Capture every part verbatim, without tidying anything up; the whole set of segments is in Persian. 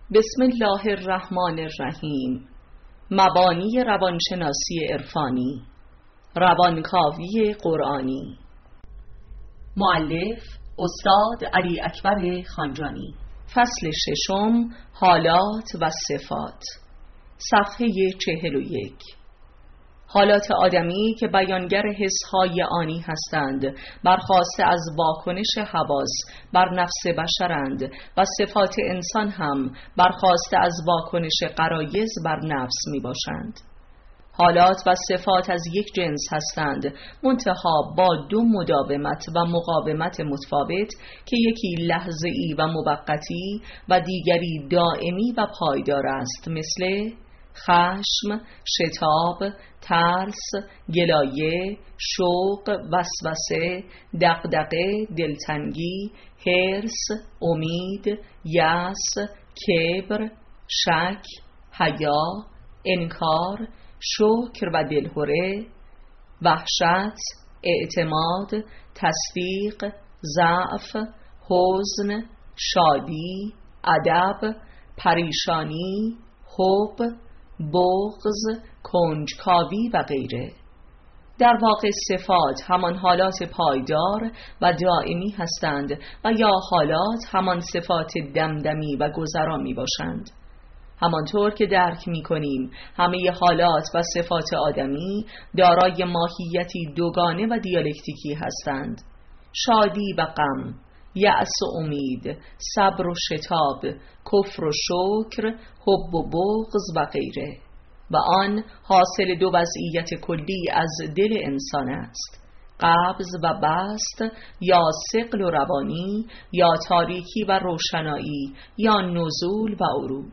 بسم الله الرحمن الرحیم. مبانی روانشناسی عرفانی، روانکاوی قرآنی. مؤلف استاد علی اکبر خانجانی. فصل ششم، حالات و صفات. صفحه چهل و یک. حالات آدمی که بیانگر حسهای آنی هستند برخاسته از واکنش حواس بر نفس بشرند و صفات انسان هم برخاسته از واکنش غرایز بر نفس می باشند. حالات و صفات از یک جنس هستند، منتها با دو مداومت و مقاومت متفاوت که یکی لحظه‌ای و موقتی و دیگری دائمی و پایدار است، مثل خشم، شتاب، ترس، گلایه، شوق، وسوسه، دغدغه، دلتنگی، حرص، امید، یأس، کبر، شک، حیا، انکار، شکر و دلهره، وحشت، اعتماد، تصدیق، ضعف، حزن، شادی، ادب، پریشانی، حب، بغض، کنجکاوی و غیره. در واقع صفات همان حالات پایدار و دائمی هستند و یا حالات همان صفات دمدمی و گذرا می باشند. همانطور که درک می کنیم همه حالات و صفات آدمی دارای ماهیتی دوگانه و دیالکتیکی هستند: شادی و غم، یأس و امید، صبر و شتاب، کفر و شکر، حب و بغض و غیره، و آن حاصل دو وضعیت کلی از دل انسان است: قبض و بسط، یا ثقل و روانی، یا تاریکی و روشنایی، یا نزول و عروج.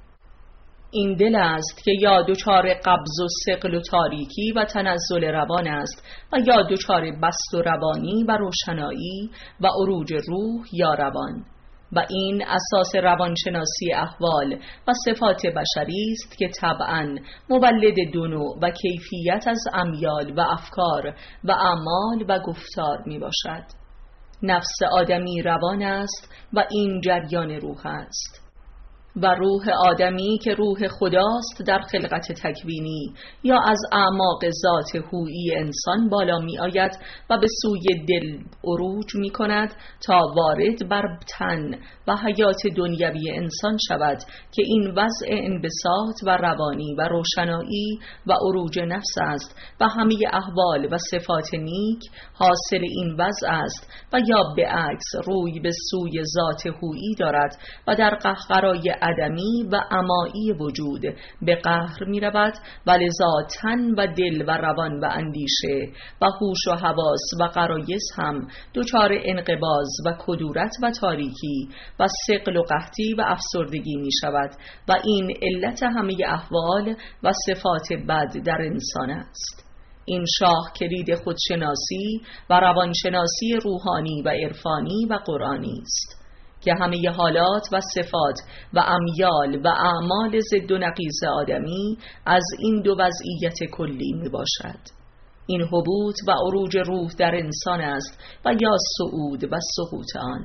این دل است که یا دچار قبض و ثقل و تاریکی و تنزل روان است و یا دچار بسط و روانی و روشنایی و عروج روح یا روان، و این اساس روانشناسی احوال و صفات بشری است که طبعاً مولد دو نوع و کیفیت از امیال و افکار و اعمال و گفتار می باشد. نفس آدمی روان است و این جریان روح است، و روح آدمی که روح خداست در خلقت تکوینی یا از اعماق ذات هویی انسان بالا می آید و به سوی دل عروج می کند تا وارد بر تن و حیات دنیوی انسان شود که این وضع انبساط و روانی و روشنایی و عروج نفس است و همه احوال و صفات نیک حاصل این وضع است و یا به عکس روی به سوی ذات هویی دارد و در قهقرای عدمی و امایی وجود به قهر می رود و لذا تن و دل و روان و اندیشه و هوش و حواس و غرایز هم دچار انقباض و کدورت و تاریکی و ثقل و قحطی و افسردگی می شود و این علت همه احوال و صفات بد در انسان است. این شاه کلید خودشناسی و روانشناسی روحانی و عرفانی و قرآنی است که همه حالات و صفات و امیال و اعمال ضد و نقیض آدمی از این دو وضعیت کلی می باشد. این هبوط و عروج روح در انسان است و یا صعود و سقوط آن.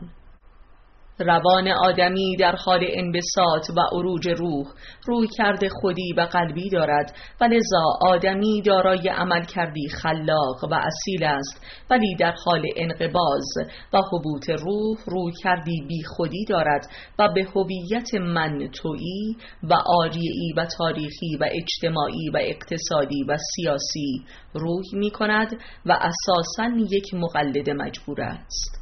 روان آدمی در حال انبساط و عروج روح روی کرده خودی و قلبی دارد و لذا آدمی دارای عمل کردی خلاق و اصیل است، ولی در حال انقباض و هبوط روح روی کردی بی خودی دارد و به هویت من تویی و عاریه‌ای و تاریخی و اجتماعی و اقتصادی و سیاسی روی می کند و اساساً یک مقلد مجبور است.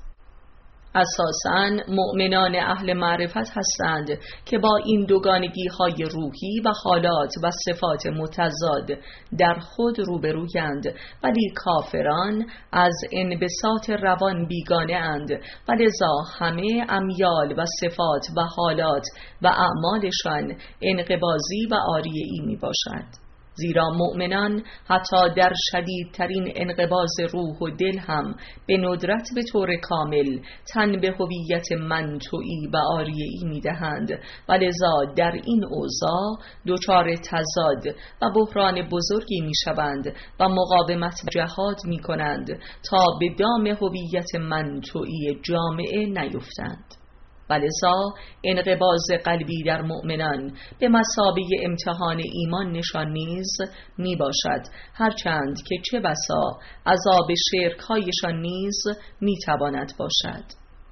اساساً مؤمنان اهل معرفت هستند که با این دوگانگی های روحی و حالات و صفات متضاد در خود روبرویند، ولی کافران از انبساط روان بیگانه اند و لذا همه امیال و صفات و حالات و اعمالشان انقباضی و عاریه‌ای می باشد. زیرا مؤمنان حتی در شدیدترین انقباض روح و دل هم به ندرت به طور کامل تن به هویت من تویی و عاریه‌ای می دهند و لذا در این اوضاع دچار تضاد و بحران بزرگی می شوند و مقاومت و جهاد می کنند تا به دام هویت من تویی جامعه نیفتند. و لذا انقباض قلبی در مؤمنان به مثابه امتحان ایمان نشان نیز می باشد، هرچند که چه بسا عذاب شرک‌هایشان نیز می تواند باشد.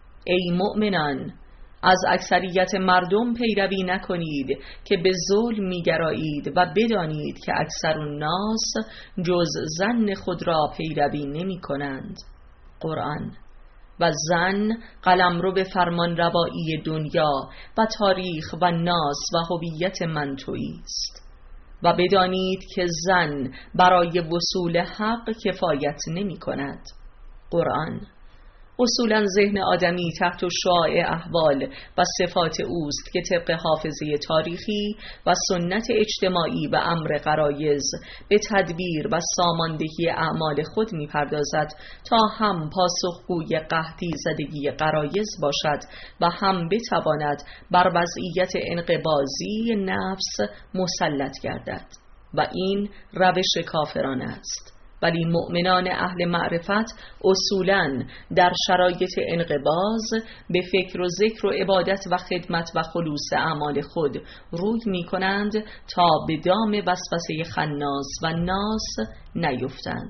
ای مؤمنان، از اکثریت مردم پیروی نکنید که به ظلم می‌گرایید و بدانید که اکثر الناس جز ظن خود را پیروی نمی‌کنند. قرآن. و ظن قلمرو به فرمان روایی دنیا و تاریخ و ناس و هویت من تویی است. و بدانید که ظن برای وصول حق کفایت نمی‌کند. قرآن. اصولاً ذهن آدمی تحت شعاع احوال و صفات اوست که طبق حافظه تاریخی و سنت اجتماعی و امر غرایز به تدبیر و ساماندهی اعمال خود می‌پردازد تا هم پاسخگوی قحطی زدگی غرایز باشد و هم بتواند بر وضعیت انقباضی نفس مسلط گردد و این روش کافران است. ولی مؤمنان اهل معرفت اصولاً در شرایط انقباض به فکر و ذکر و عبادت و خدمت و خلوص اعمال خود روی می کنند تا به دام وسوسه خناس و ناس نیفتند.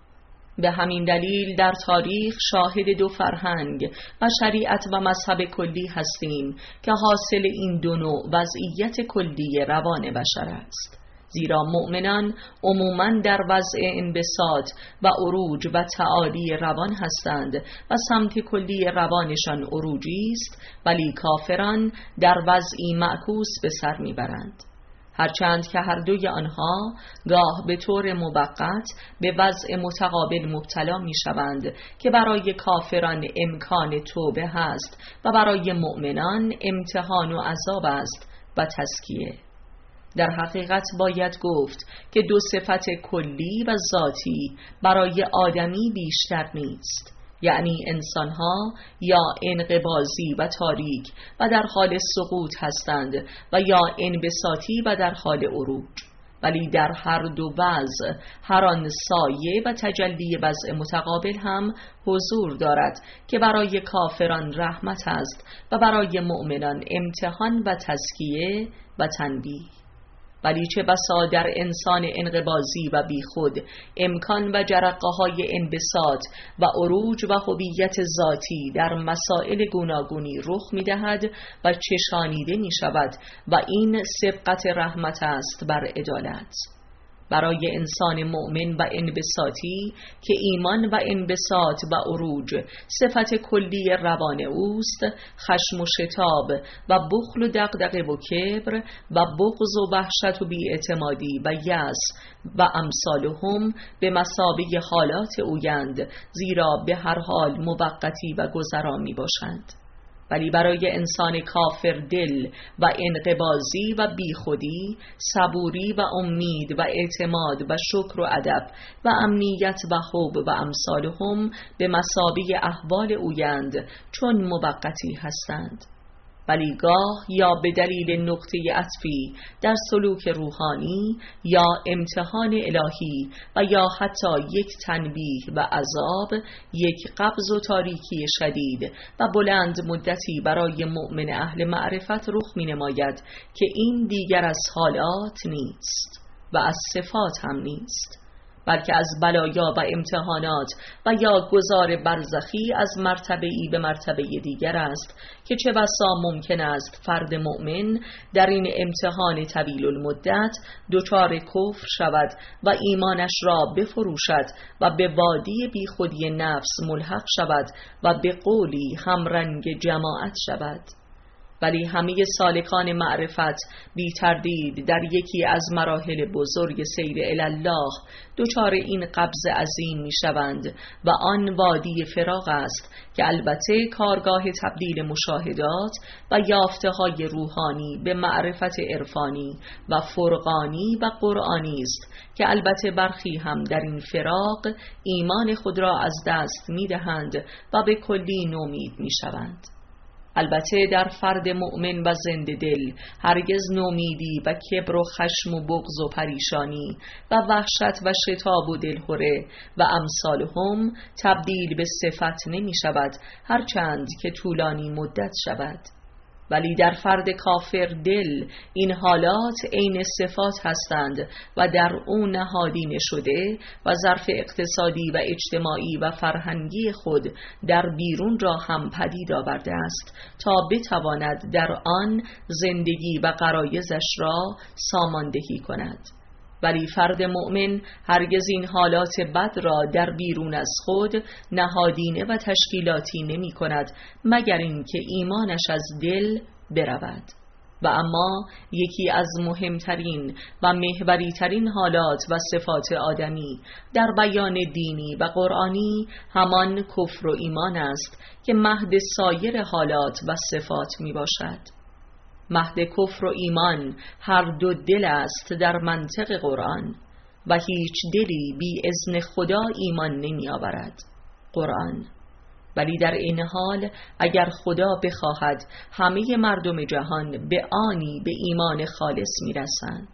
به همین دلیل در تاریخ شاهد دو فرهنگ و شریعت و مذهب کلی هستیم که حاصل این دو نوع وضعیت کلی روان بشر است. زیرا مؤمنان عموماً در وضع انبساط و عروج و تعالی روان هستند و سمت کلی روانشان عروجی است، ولی کافران در وضعی معکوس به سر میبرند. هرچند که هر دوی آنها گاه به طور موقت به وضع متقابل مبتلا می شوند که برای کافران امکان توبه هست و برای مؤمنان امتحان و عذاب است و تزکیه. در حقیقت باید گفت که دو صفت کلی و ذاتی برای آدمی بیشتر نیست، یعنی انسانها یا انقباضی و تاریک و در حال سقوط هستند و یا انبساطی و در حال عروج، ولی در هر دو وضع هر آن سایه و تجلی وضع متقابل هم حضور دارد که برای کافران رحمت است و برای مؤمنان امتحان و تزکیه و تنبیه. ولی چه بسا در انسان انقباضی و بیخود امکان و جرقه های انبساط و عروج و هویت ذاتی در مسائل گوناگونی رخ می دهد و چشانیده می شود و این سبقت رحمت است بر عدالت. برای انسان مؤمن و انبساطی که ایمان و انبساط و عروج صفت کلی روان اوست، خشم و شتاب و بخل و دغدغه و کبر و بغض و وحشت و بی‌اعتمادی و یأس و امثالهم به مثابه حالات اویند، زیرا به هر حال موقتی و گذرا می باشند. ولی برای انسان کافر دل و انقباضی و بیخودی، صبوری و امید و اعتماد و شکر و ادب و امنیت و حب و امثالهم به مثابه احوال اویند چون موقتی هستند. ولی گاه یا به دلیل نقطه عطفی در سلوک روحانی یا امتحان الهی و یا حتی یک تنبیه و عذاب، یک قبض و تاریکی شدید و بلند مدتی برای مؤمن اهل معرفت رخ می نماید که این دیگر از حالات نیست و از صفات هم نیست، بلکه از بلایا و امتحانات و یا گذار برزخی از مرتبه‌ای به مرتبه دیگر است که چه بسا ممکن است فرد مؤمن در این امتحان طویل المدت دچار کفر شود و ایمانش را بفروشد و به وادی بیخودی نفس ملحق شود و به قولی همرنگ جماعت شود. ولی همه سالکان معرفت بی تردید در یکی از مراحل بزرگ سیر الله دچار این قبض عظیم می شوند و آن وادی فراغ است که البته کارگاه تبدیل مشاهدات و یافته های روحانی به معرفت عرفانی و فرقانی و قرآنی است که البته برخی هم در این فراغ ایمان خود را از دست می دهند و به کلی نومید می شوند. البته در فرد مؤمن و زنده دل هرگز نومیدی و کبر و خشم و بغض و پریشانی و وحشت و شتاب و دلهره و امثالهم تبدیل به صفت نمی شود، هرچند که طولانی مدت شود. ولی در فرد کافر دل این حالات عین صفات هستند و در اون نهادینه شده و ظرف اقتصادی و اجتماعی و فرهنگی خود در بیرون را هم پدید آورده است تا بتواند در آن زندگی و غرایزش را ساماندهی کند. ولی فرد مؤمن هرگز این حالات بد را در بیرون از خود نهادینه و تشکیلاتی نمی کند مگر اینکه ایمانش از دل برود. و اما یکی از مهمترین و محوری ترین حالات و صفات آدمی در بیان دینی و قرآنی همان کفر و ایمان است که مهد سایر حالات و صفات می باشد. مهد کفر و ایمان هر دو دل است در منطق قرآن و هیچ دلی بی اذن خدا ایمان نمی آورد. قرآن. ولی در این حال اگر خدا بخواهد همه مردم جهان به آنی به ایمان خالص می رسند.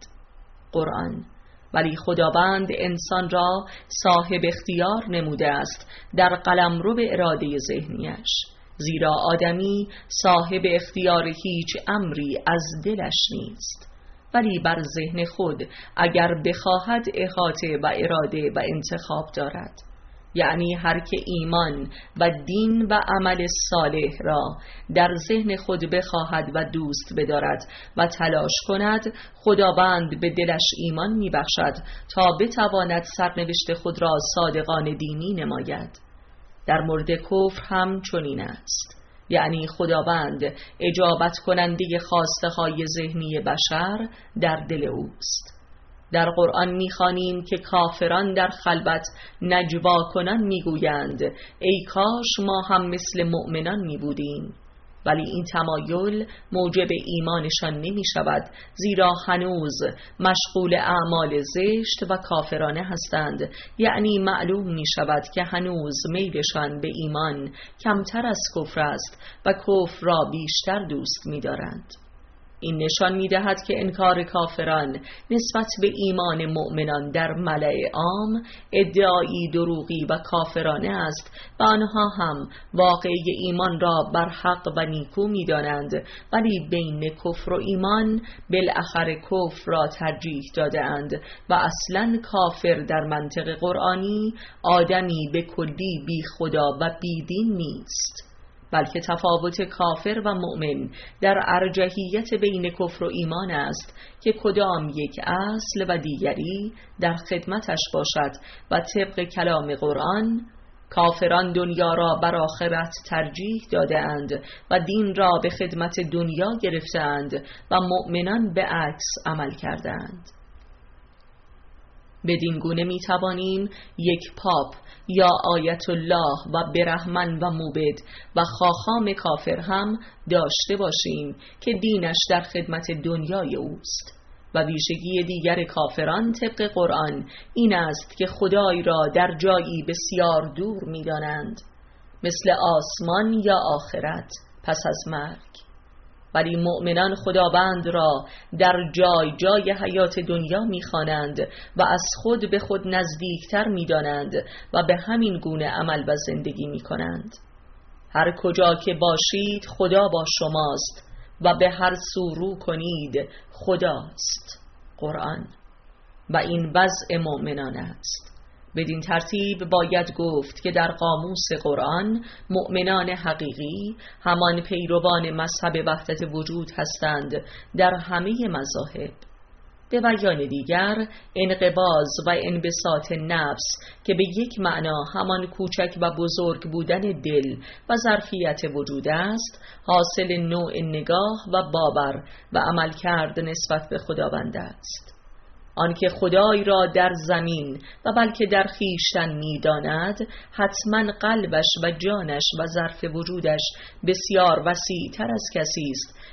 قرآن. ولی خداوند انسان را صاحب اختیار نموده است در قلمرو به اراده ذهنیش، زیرا آدمی صاحب اختیار هیچ امری از دلش نیست، ولی بر ذهن خود اگر بخواهد احاطه و اراده و انتخاب دارد. یعنی هر که ایمان و دین و عمل صالح را در ذهن خود بخواهد و دوست بدارد و تلاش کند، خداوند به دلش ایمان میبخشد تا بتواند سرنوشت خود را صادقانه دینی نماید. در مورد کفر هم چنین است، یعنی خداوند اجابت کننده خواسته های ذهنی بشر در دل اوست. در قرآن می‌خوانیم که کافران در خلوت نجوا کنان میگویند ای کاش ما هم مثل مؤمنان میبودیم، ولی این تمایل موجب ایمانشان نمی شود، زیرا هنوز مشغول اعمال زشت و کافرانه هستند. یعنی معلوم می شود که هنوز میلشان به ایمان کمتر از کفر است و کفر را بیشتر دوست می دارند. این نشان می دهد که انکار کافران نسبت به ایمان مؤمنان در ملأ عام ادعایی دروغی و کافرانه است و آنها هم واقعی ایمان را بر حق و نیکو می دانند، ولی بین کفر و ایمان بالاخره کفر را ترجیح داده اند و اصلا کافر در منطق قرآنی آدمی به کلی بی خدا و بی دین نیست، بلکه تفاوت کافر و مؤمن در ارجحیت بین کفر و ایمان است که کدام یک اصل و دیگری در خدمتش باشد. و طبق کلام قرآن کافران دنیا را بر آخرت ترجیح داده اند و دین را به خدمت دنیا گرفتند و مؤمنان به عکس عمل کردند. بدین گونه می توانیم یک پاپ یا آیت الله و برهمن و موبد و خاخام کافر هم داشته باشیم که دینش در خدمت دنیای اوست. و ویژگی دیگر کافران طبق قرآن این است که خدای را در جایی بسیار دور می دانند، مثل آسمان یا آخرت پس از مرگ. ولی مؤمنان خداوند را در جای جای حیات دنیا می‌خوانند و از خود به خود نزدیکتر می‌دانند و به همین گونه عمل و زندگی می‌کنند. هر کجا که باشید خدا با شماست و به هر سو رو کنید خداست. قرآن. و این وضع مؤمنان است. بدین ترتیب باید گفت که در قاموس قرآن مؤمنان حقیقی همان پیروان مذهب وحدت وجود هستند در همه مذاهب. به بیان دیگر انقباض و انبساط نفس که به یک معنا همان کوچک و بزرگ بودن دل و ظرفیت وجود است، حاصل نوع نگاه و باور و عمل کرد نسبت به خداوند است. آنکه خدای را در زمین و بلکه در خویشتن می‌داند، حتما قلبش و جانش و ظرف وجودش بسیار وسیع‌تر از کسی است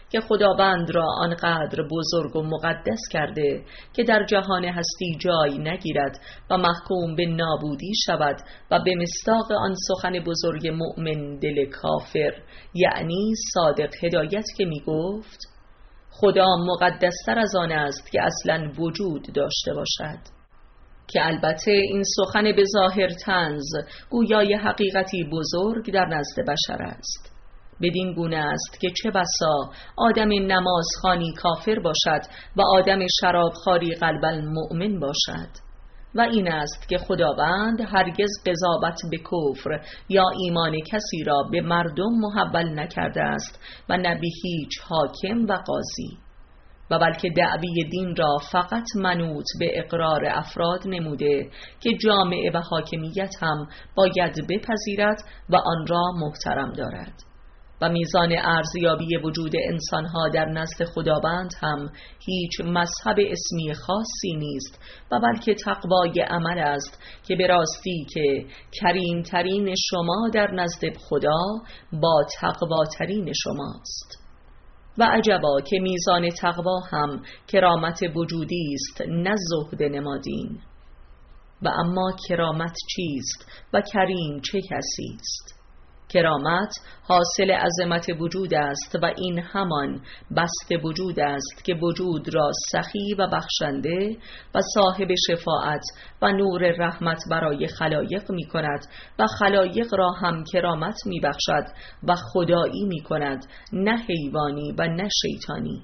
که خداوند را آنقدر بزرگ و مقدس کرده که در جهان هستی جای نگیرد و محکوم به نابودی شود و به مصداق آن سخن بزرگ مؤمن دل کافر یعنی صادق هدایت که می گفت خدا مقدستر از آن است که اصلا وجود داشته باشد، که البته این سخن به ظاهر طنز گویای حقیقتی بزرگ در نزد بشر است. بدین گونه است که چه بسا آدم نمازخوانی کافر باشد و آدم شرابخواری قلباً مؤمن باشد. و این است که خداوند هرگز قضاوت به کفر یا ایمان کسی را به مردم محول نکرده است و نه به هیچ حاکم و قاضی، و بلکه دعوی دین را فقط منوط به اقرار افراد نموده که جامعه و حاکمیت هم باید بپذیرد و آن را محترم دارد. و میزان ارزیابی وجود انسانها در نزد خداوند هم هیچ مذهب اسمی خاصی نیست و بلکه تقوای عمل است که به راستی که کریمترین شما در نزد خدا با تقواترین شماست. و عجبا که میزان تقوا هم کرامت وجودی است نه زهد نمادین. و اما کرامت چیست و کریم چه کسی است؟ کرامت حاصل عظمت وجود است و این همان بسط وجود است که وجود را سخی و بخشنده و صاحب شفاعت و نور رحمت برای خلایق می کند و خلایق را هم کرامت می بخشد و خدایی می کند، نه حیوانی و نه شیطانی.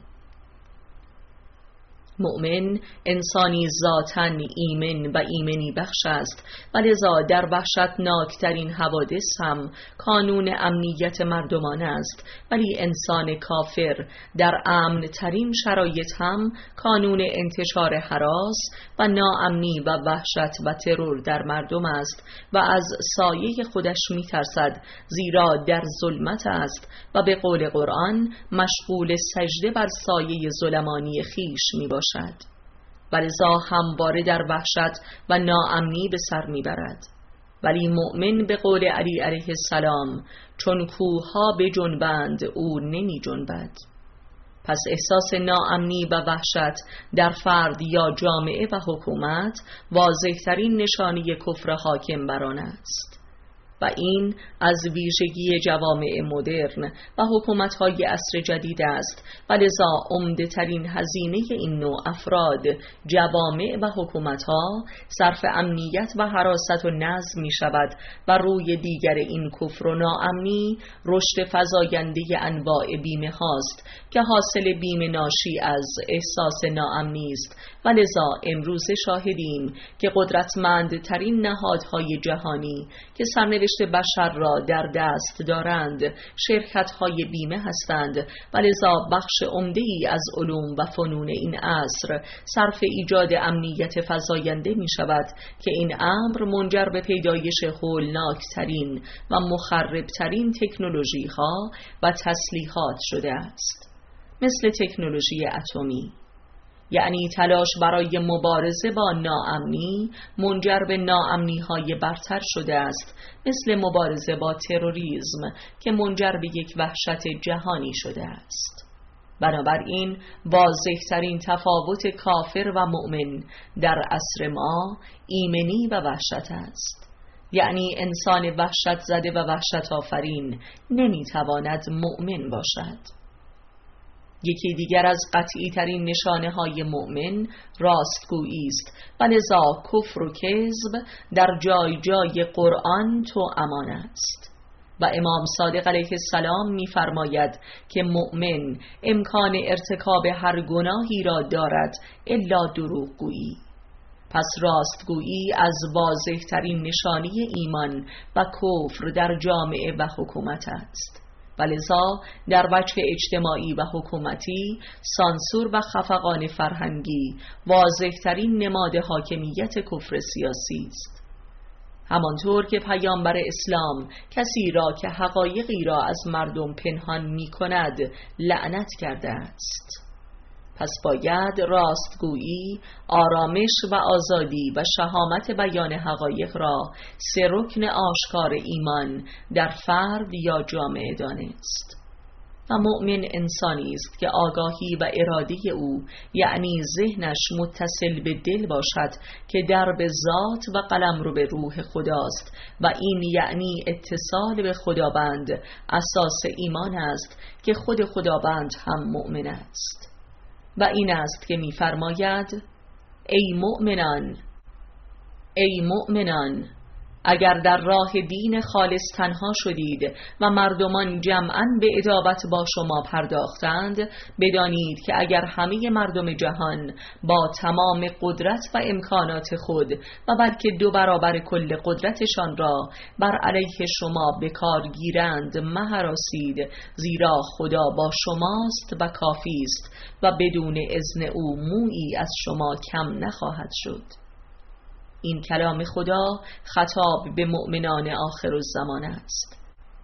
مؤمن انسانی ذاتاً ایمن و ایمنی بخش است و لذا در وحشتناکترین حوادث هم کانون امنیت مردمان است، ولی انسان کافر در امن ترین شرایط هم کانون انتشار هراس و ناامنی و وحشت و ترور در مردم است و از سایه خودش می ترسد، زیرا در ظلمت است و به قول قرآن مشغول سجده بر سایه ظلمانی خیش می باشد و لذا همواره در وحشت و ناامنی به سر میبرد. ولی مؤمن به قول علی علیه السلام چون کوهها به جنبند او نمی جنبد. پس احساس ناامنی و وحشت در فرد یا جامعه و حکومت واضح‌ترین نشانی کفر حاکم بر آن است و این از ویژگی جوامع مدرن و حکومت‌های عصر جدید است و لذا عمده ترین هزینه این نوع افراد، جوامع و حکومت‌ها صرف امنیت و حراست و نظم می شود و روی دیگر این کفر و ناامنی رشد فزاینده انواع بیمه هاست که حاصل بیمه ناشی از احساس ناامنی است و لذا امروز شاهدیم که قدرتمندترین نهادهای جهانی که سرنوشت بشر را در دست دارند شرکت‌های بیمه هستند و لذا بخش عمده‌ای از علوم و فنون این عصر صرف ایجاد امنیت فزاینده می شود که این امر منجر به پیدایش هولناکترین و مخربترین تکنولوژی‌ها و تسلیحات شده است، مثل تکنولوژی اتمی. یعنی تلاش برای مبارزه با ناامنی منجر به ناامنی‌های برتر شده است، مثل مبارزه با تروریسم که منجر به یک وحشت جهانی شده است. بنابراین واضح‌ترین تفاوت کافر و مؤمن در عصر ما ایمنی و وحشت است. یعنی انسان وحشت زده و وحشت آفرین نمی‌تواند مؤمن باشد. یکی دیگر از قطعی ترین نشانه های مؤمن راستگویی است و لذا کفر و کذب در جای جای قرآن تو امان است. و امام صادق علیه السلام می فرماید که مؤمن امکان ارتکاب هر گناهی را دارد الا دروغگویی. پس راستگویی از واضح ترین نشانه ایمان و کفر در جامعه و حکومت است. ولذا در وجه اجتماعی و حکومتی سانسور و خفقان فرهنگی واضح‌ترین نماد حاکمیت کفر سیاسی است. همانطور که پیامبر اسلام کسی را که حقایقی را از مردم پنهان می کند لعنت کرده است. پس باید راستگویی، آرامش و آزادی و شهامت بیان حقایق را سه رکن آشکار ایمان در فرد یا جامعه دانست. و مؤمن انسانی است که آگاهی و اراده او یعنی ذهنش متصل به دل باشد که درب ذات و قلمرو به روح خداست و این یعنی اتصال به خداوند اساس ایمان است که خود خداوند هم مؤمن است. و این است که می‌فرماید ای مؤمنان ای مؤمنان اگر در راه دین خالص تنها شدید و مردمان جمعاً به ادابت با شما پرداختند، بدانید که اگر همه مردم جهان با تمام قدرت و امکانات خود و بلکه دو برابر کل قدرتشان را بر علیه شما به کار گیرند مهراسید، زیرا خدا با شماست و کافی است و بدون اذن او مویی از شما کم نخواهد شد. این کلام خدا خطاب به مؤمنان آخرالزمان است،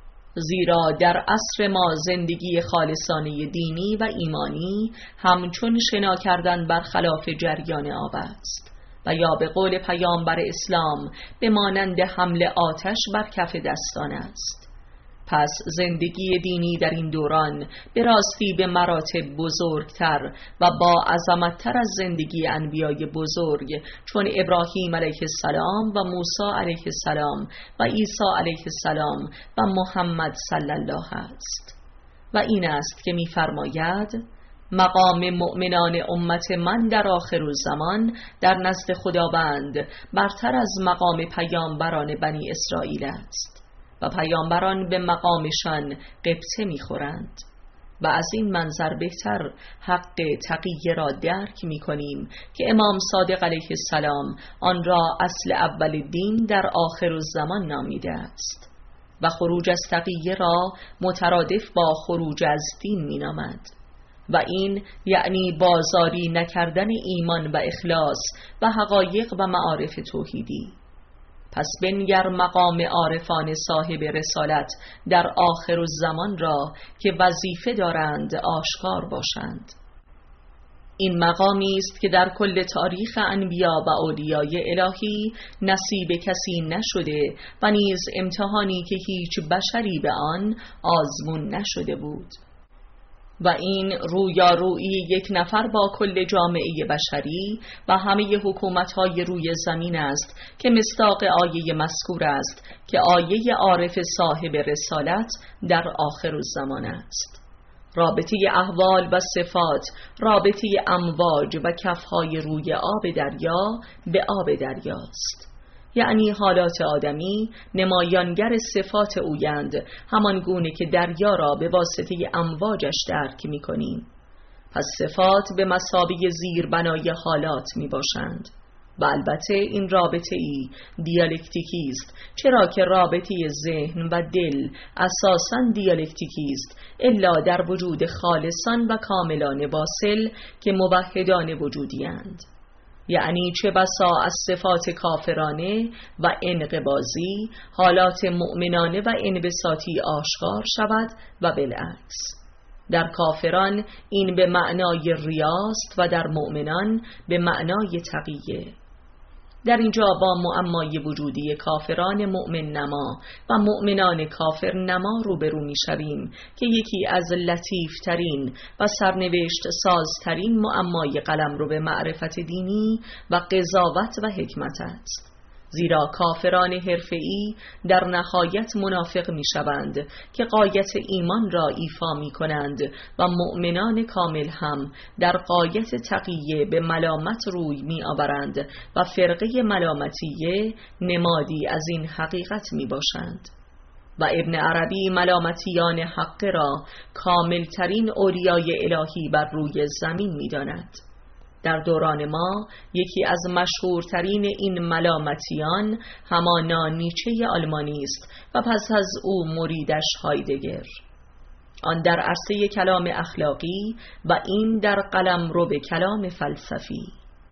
زیرا در عصر ما زندگی خالصانه دینی و ایمانی همچون شنا کردن بر خلاف جریان آب است و یا به قول پیامبر اسلام به مانند حمل آتش بر کف دستان است. پس زندگی دینی در این دوران به راستی به مراتب بزرگتر و با عظمت‌تر از زندگی انبیای بزرگ چون ابراهیم علیه السلام و موسی علیه السلام و عیسی علیه السلام و محمد صلی الله است. و این است که می‌فرماید مقام مؤمنان امت من در آخرالزمان در نزد خداوند برتر از مقام پیامبران بنی اسرائیل است و پیامبران به مقامشان قبطه می‌خورند. و از این منظر بهتر حق تقیه را درک می‌کنیم که امام صادق علیه السلام آن را اصل اول دین در آخرالزمان نامیده است و خروج از تقیه را مترادف با خروج از دین می‌نامد و این یعنی بازاری نکردن ایمان و اخلاص و حقایق و معارف توحیدی. پس بنگر مقام عارفان صاحب رسالت در آخرالزمان را که وظیفه دارند آشکار باشند. این مقامی است که در کل تاریخ انبیا و اولیای الهی نصیب کسی نشده و نیز امتحانی که هیچ بشری به آن آزمون نشده بود. و این رویارویی یک نفر با کل جامعه بشری و همه حکومت‌های روی زمین است که مصداق آیه مذکور است که آیه عارف صاحب رسالت در آخرالزمان است. رابطه احوال و صفات رابطه امواج و کفهای روی آب دریا به آب دریاست، یعنی حالات آدمی نمایانگر صفات اویند، همان گونه که دریا را به واسطه امواجش درک می کنیم. پس صفات به مثابه زیربنای حالات می باشند و البته این رابطه ای دیالکتیکی است، چرا که رابطه ذهن و دل اساساً دیالکتیکی است الا در وجود خالصان و کاملان واصل که موحدان وجودی اند. یعنی چه بسا از صفات کافرانه و انقباضی حالات مؤمنانه و انبساطی آشکار شود و بالعکس. در کافران این به معنای ریاست و در مؤمنان به معنای تقیه. در اینجا با معمای وجودی کافران مؤمن نما و مؤمنان کافر نما روبرو می شویم که یکی از لطیف ترین و سرنوشت سازترین معمای قلمرو به معرفت دینی و قضاوت و حکمت است. زیرا کافران حرفه‌ای در نهایت منافق می شوند که غایت ایمان را ایفا می کنند و مؤمنان کامل هم در غایت تقیه به ملامت روی می آورند و فرقه ملامتیه نمادی از این حقیقت می باشند. و ابن عربی ملامتیان حق را کاملترین اولیای الهی بر روی زمین می داند. در دوران ما یکی از مشهورترین این ملامتیان همانا نیچه آلمانی است و پس از او مریدش هایدگر، آن در عرصه کلام اخلاقی و این در قلمرو به کلام فلسفی.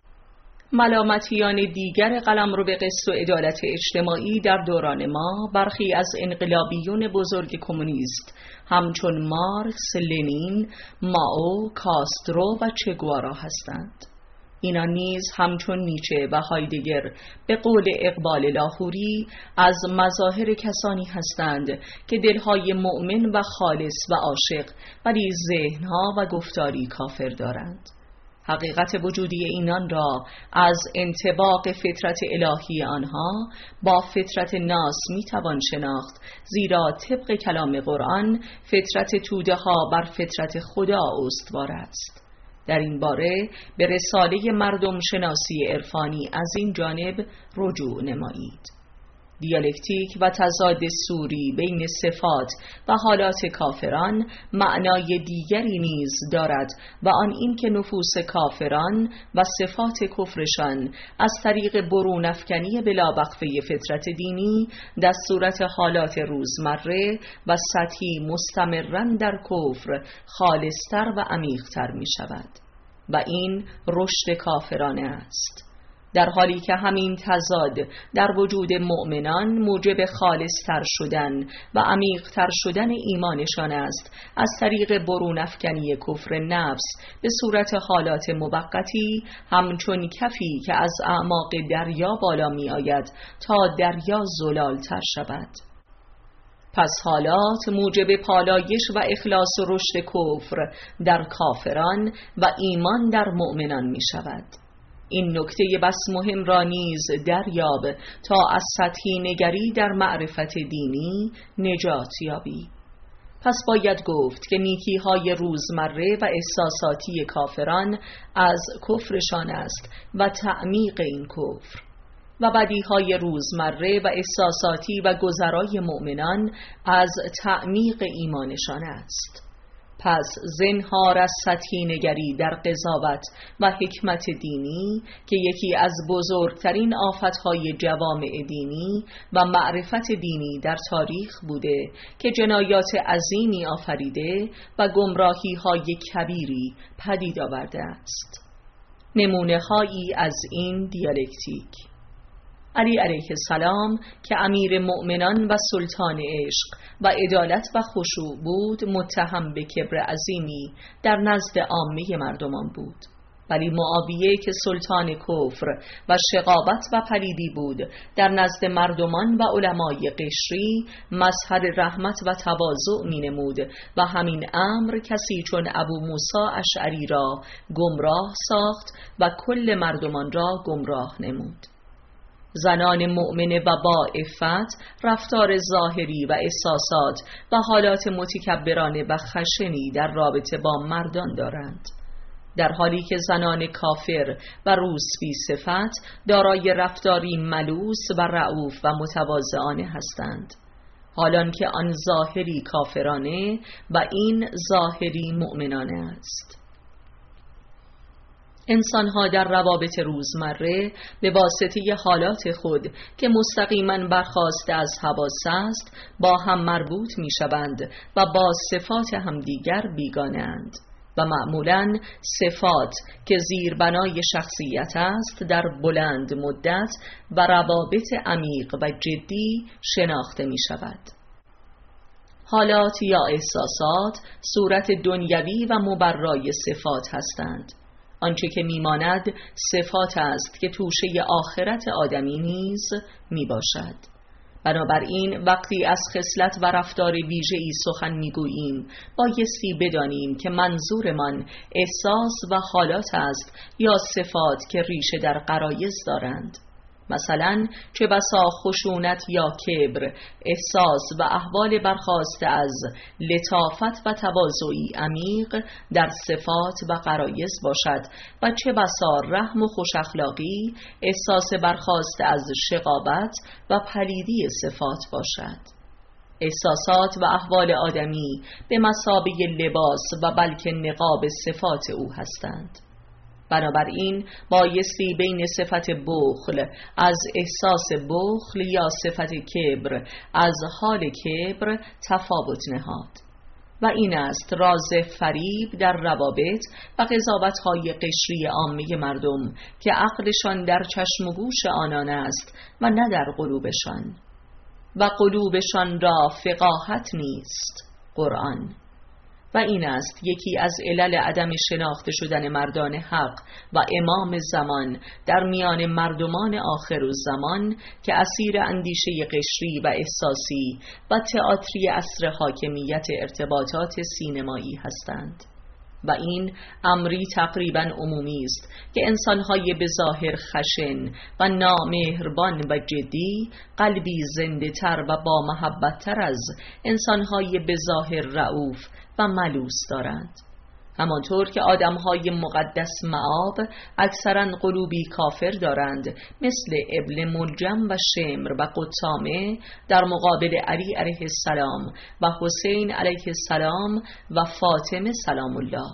ملامتیان دیگر قلمرو به قسط و عدالت اجتماعی در دوران ما برخی از انقلابیون بزرگ کمونیست همچون مارکس، لنین، مائو، کاسترو و چگوارا هستند. اینان نیز همچون نیچه و هایدگر به قول اقبال لاهوری از مظاهر کسانی هستند که دلهای مؤمن و خالص و عاشق ولی ذهنها و گفتاری کافر دارند. حقیقت وجودی اینان را از انطباق فطرت الهی آنها با فطرت ناس میتوان شناخت، زیرا طبق کلام قرآن فطرت توده ها بر فطرت خدا استوار است. در این باره به رساله مردم شناسی عرفانی از این جانب رجوع نمایید. دیالکتیک و تضاد سوری بین صفات و حالات کافران معنای دیگری نیز دارد و آن این که نفوس کافران و صفات کفرشان از طریق برون افکنی بلاوقفه فطرت دینی در صورت حالات روزمره و سطحی مستمرن در کفر خالصتر و عمیقتر می شود و این رشد کافرانه است، در حالی که همین تضاد در وجود مؤمنان موجب خالصتر شدن و عمیقتر شدن ایمانشان است از طریق برون افکنی کفر نفس به صورت حالات موقتی، همچون کفی که از اعماق دریا بالا می آید تا دریا زلالتر شود. پس حالات موجب پالایش و اخلاص و رشد کفر در کافران و ایمان در مؤمنان می شود. این نکته بس مهم را نیز دریاب تا از سطحی نگری در معرفت دینی نجات یابی. پس باید گفت که نیکی های روزمره و احساساتی کافران از کفرشان است و تعمیق این کفر، و بدی های روزمره و احساساتی و گذرای مؤمنان از تعمیق ایمانشان است. پس زنهار از سطحی نگری در قضاوت و حکمت دینی که یکی از بزرگترین آفتهای جوامع دینی و معرفت دینی در تاریخ بوده که جنایات عظیمی آفریده و گمراهی های کبیری پدید آورده است. نمونه هایی از این دیالکتیک: علی علیه السلام که امیر مؤمنان و سلطان عشق و عدالت و خشوع بود، متهم به کبر عظیمی در نزد عامه مردمان بود، ولی معاویه که سلطان کفر و شقاوت و پلیدی بود در نزد مردمان و علمای قشری مظهر رحمت و تواضع می نمود و همین امر کسی چون ابو موسی اشعری را گمراه ساخت و کل مردمان را گمراه نمود. زنان مؤمنه و با عفت رفتار ظاهری و احساسات و حالات متکبرانه و خشنی در رابطه با مردان دارند، در حالی که زنان کافر و روسفی صفت دارای رفتاری ملوس و رعوف و متواضعانه هستند، حالان که آن ظاهری کافرانه و این ظاهری مؤمنانه است. انسانها در روابط روزمره به واسطه حالات خود که مستقیما برخاسته از حواس است با هم مربوط می شوند و با صفات همدیگر بیگانه اند و معمولاً صفات که زیربنای شخصیت است در بلند مدت و روابط عمیق و جدی شناخته می شود. حالات یا احساسات صورت دنیوی و مبرای صفات هستند. آنچه که میماند صفات است که توشه آخرت آدمی نیز می باشد. بنابراین وقتی از خصلت و رفتار ویژه‌ای سخن میگوییم بایستی بدانیم که منظورمان احساس و حالات است یا صفات که ریشه در غرایز دارند. مثلا چه بسا خشونت یا کبر احساس و احوال برخاسته از لطافت و تواضعی عمیق در صفات و غرایز باشد و چه بسا رحم و خوش اخلاقی احساس برخاسته از شقاوت و پلیدی صفات باشد. احساسات و احوال آدمی به مثابه لباس و بلکه نقاب صفات او هستند. بنابراین بایستی بین صفت بخل از احساس بخل یا صفت کبر از حال کبر تفاوت نهاد و این است راز فریب در روابط و قضاوت‌های قشری عامه مردم که عقلشان در چشم و گوش آنان است و نه در قلوبشان، و قلوبشان را فقاهت نیست، قرآن. و این است یکی از علل عدم شناخته شدن مردان حق و امام زمان در میان مردمان آخر الزمان که اسیر اندیشه قشری و احساسی و تئاتری عصر حاکمیت ارتباطات سینمایی هستند. و این امری تقریبا عمومی است که انسان‌های بظاهر خشن و نامهربان و جدی قلبی زنده تر و با محبت تر از انسان‌های بظاهر رئوف و ملوس دارند. همانطور که آدم‌های مقدس مآب اکثراً قلوبی کافر دارند، مثل ابن ملجم و شمر و قطامه در مقابل علی علیه السلام و حسین علیه السلام و فاطمه سلام الله.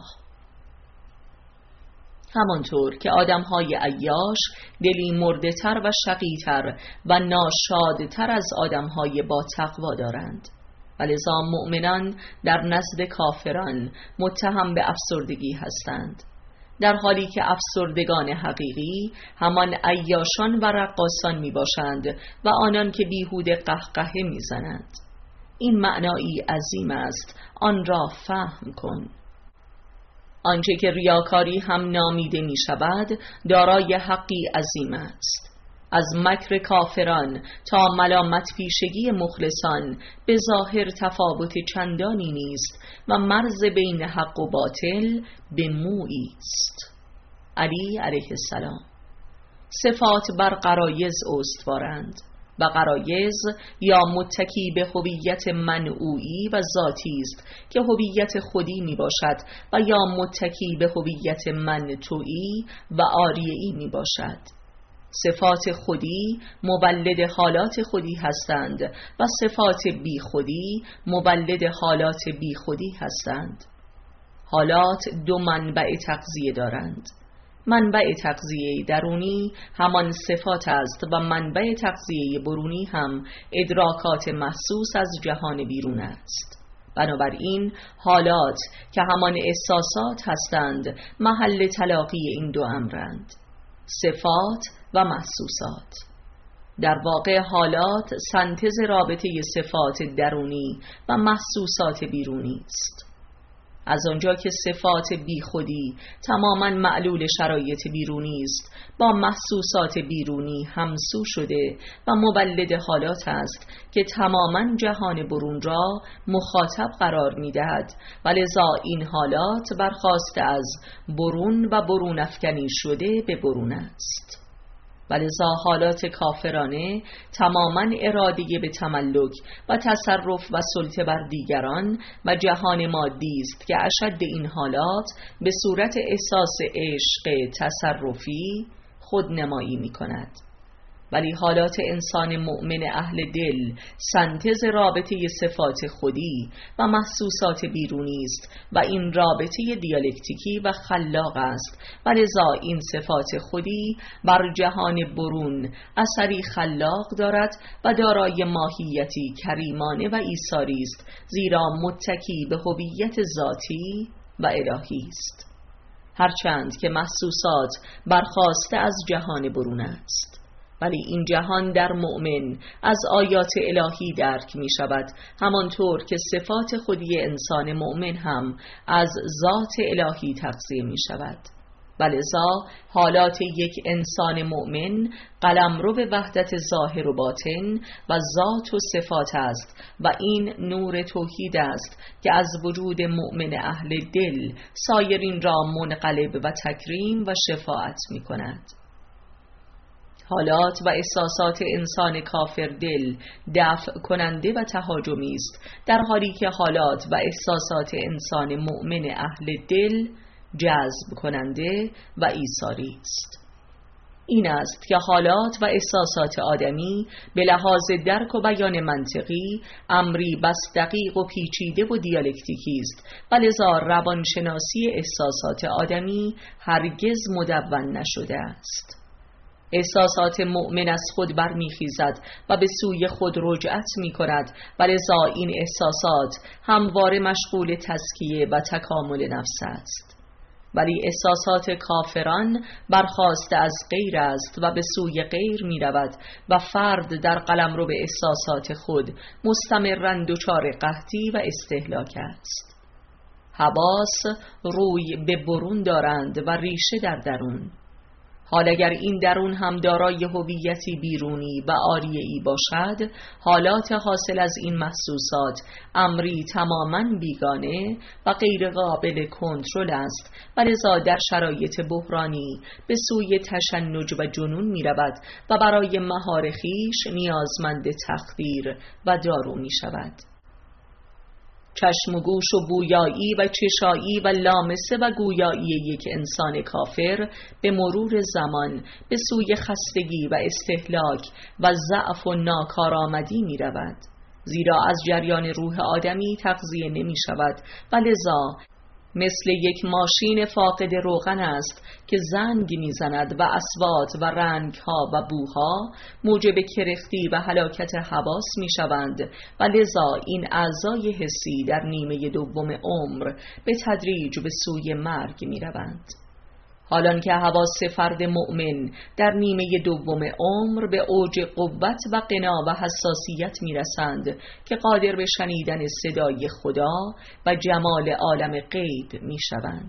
همانطور که آدم‌های عیاش دلی مرده‌تر و شقی‌تر و ناشادتر از آدم‌های با تقوا دارند. ولذا مؤمنان در نزد کافران متهم به افسردگی هستند، در حالی که افسردگان حقیقی همان عیاشان و رقاصان می باشند و آنان که بیهوده قهقهه می زنند. این معنایی عظیم است، آن را فهم کن. آنچه که ریاکاری هم نامیده می شود دارای حقی عظیم است. از مکر کافران تا ملامت پیشگی مخلصان به ظاهر تفاوت چندانی نیست و مرز بین حق و باطل به مویی است. علی علیه السلام. صفات بر غرایز استوارند و غرایز یا متکی به هویت منعویی و ذاتی است که هویت خودی می باشد و یا متکی به هویت منطویی و عاریه‌ای می باشد. صفات خودی مولد حالات خودی هستند و صفات بی خودی مولد حالات بی خودی هستند. حالات دو منبع تغذیه دارند. منبع تغذیه درونی همان صفات است و منبع تغذیه برونی هم ادراکات محسوس از جهان بیرون است. بنابراین حالات که همان احساسات هستند محل تلاقی این دو امرند، صفات و محسوسات. در واقع حالات سنتز رابطه صفات درونی و محسوسات بیرونی است. از آنجا که صفات بی خودی تماماً معلول شرایط بیرونی است، با محسوسات بیرونی همسو شده و مولد حالات است که تماماً جهان برون را مخاطب قرار می دهد و لذا این حالات برخاسته از برون و برون افکنی شده به برون است. ولذا حالات کافرانه تماماً اراده به تملک و تصرف و سلطه بر دیگران و جهان مادی است که اشد این حالات به صورت احساس عشق تصرفی خودنمایی می کند. ولی حالات انسان مؤمن اهل دل سنتز رابطه صفات خودی و محسوسات بیرونی است و این رابطه دیالکتیکی و خلاق است و لذا این صفات خودی بر جهان برون اثری خلاق دارد و دارای ماهیتی کریمانه و ایثاری است، زیرا متکی به هویت ذاتی و الهی است، هرچند که محسوسات برخاسته از جهان برون است. ولی این جهان در مؤمن از آیات الهی درک می شود، همانطور که صفات خودی انسان مؤمن هم از ذات الهی تغذیه می شود. ولذا حالات یک انسان مؤمن قلمرو به وحدت ظاهر و باطن و ذات و صفات است و این نور توحید است که از وجود مؤمن اهل دل سایرین را منقلب و تکریم و شفاعت می کند. حالات و احساسات انسان کافر دل دفع کننده و تهاجمی است، در حالی که حالات و احساسات انسان مؤمن اهل دل جذب کننده و ایثاری است. این است که حالات و احساسات آدمی به لحاظ درک و بیان منطقی امری بس دقیق و پیچیده و دیالکتیکی است و لذا روانشناسی احساسات آدمی هرگز مدون نشده است. احساسات مؤمن از خود برمیخیزد و به سوی خود رجعت می کند و لذا این احساسات همواره مشغول تزکیه و تکامل نفس است. ولی احساسات کافران برخاسته از غیر است و به سوی غیر می رود و فرد در قلمرو به احساسات خود مستمراً دچار قحطی و استهلاک است. حواس روی به برون دارند و ریشه در درون. حال اگر این درون هم دارای هویتی بیرونی و عاریه‌ای باشد، حالات حاصل از این محسوسات امری تماماً بیگانه و غیر قابل کنترل است و لذا در شرایط بحرانی به سوی تشنج و جنون می رود و برای مهار خویش نیازمند تخدیر و دارو می شود. چشم و گوش و بویایی و چشایی و لامسه و گویایی یک انسان کافر به مرور زمان به سوی خستگی و استهلاک و ضعف و ناکارآمدی می رود، زیرا از جریان روح آدمی تغذیه نمی شود و لذا مثل یک ماشین فاقد روغن است که زنگ میزند و اصوات و رنگها و بوها موجب کرختی و هلاکت حواس میشوند و لذا این اعضای حسی در نیمه دوم عمر به تدریج به سوی مرگ میروند. حالان که حواس فرد مؤمن در نیمه دوم عمر به اوج قوت و غنا و حساسیت میرسند که قادر به شنیدن صدای خدا و جمال عالم غیب میشوند.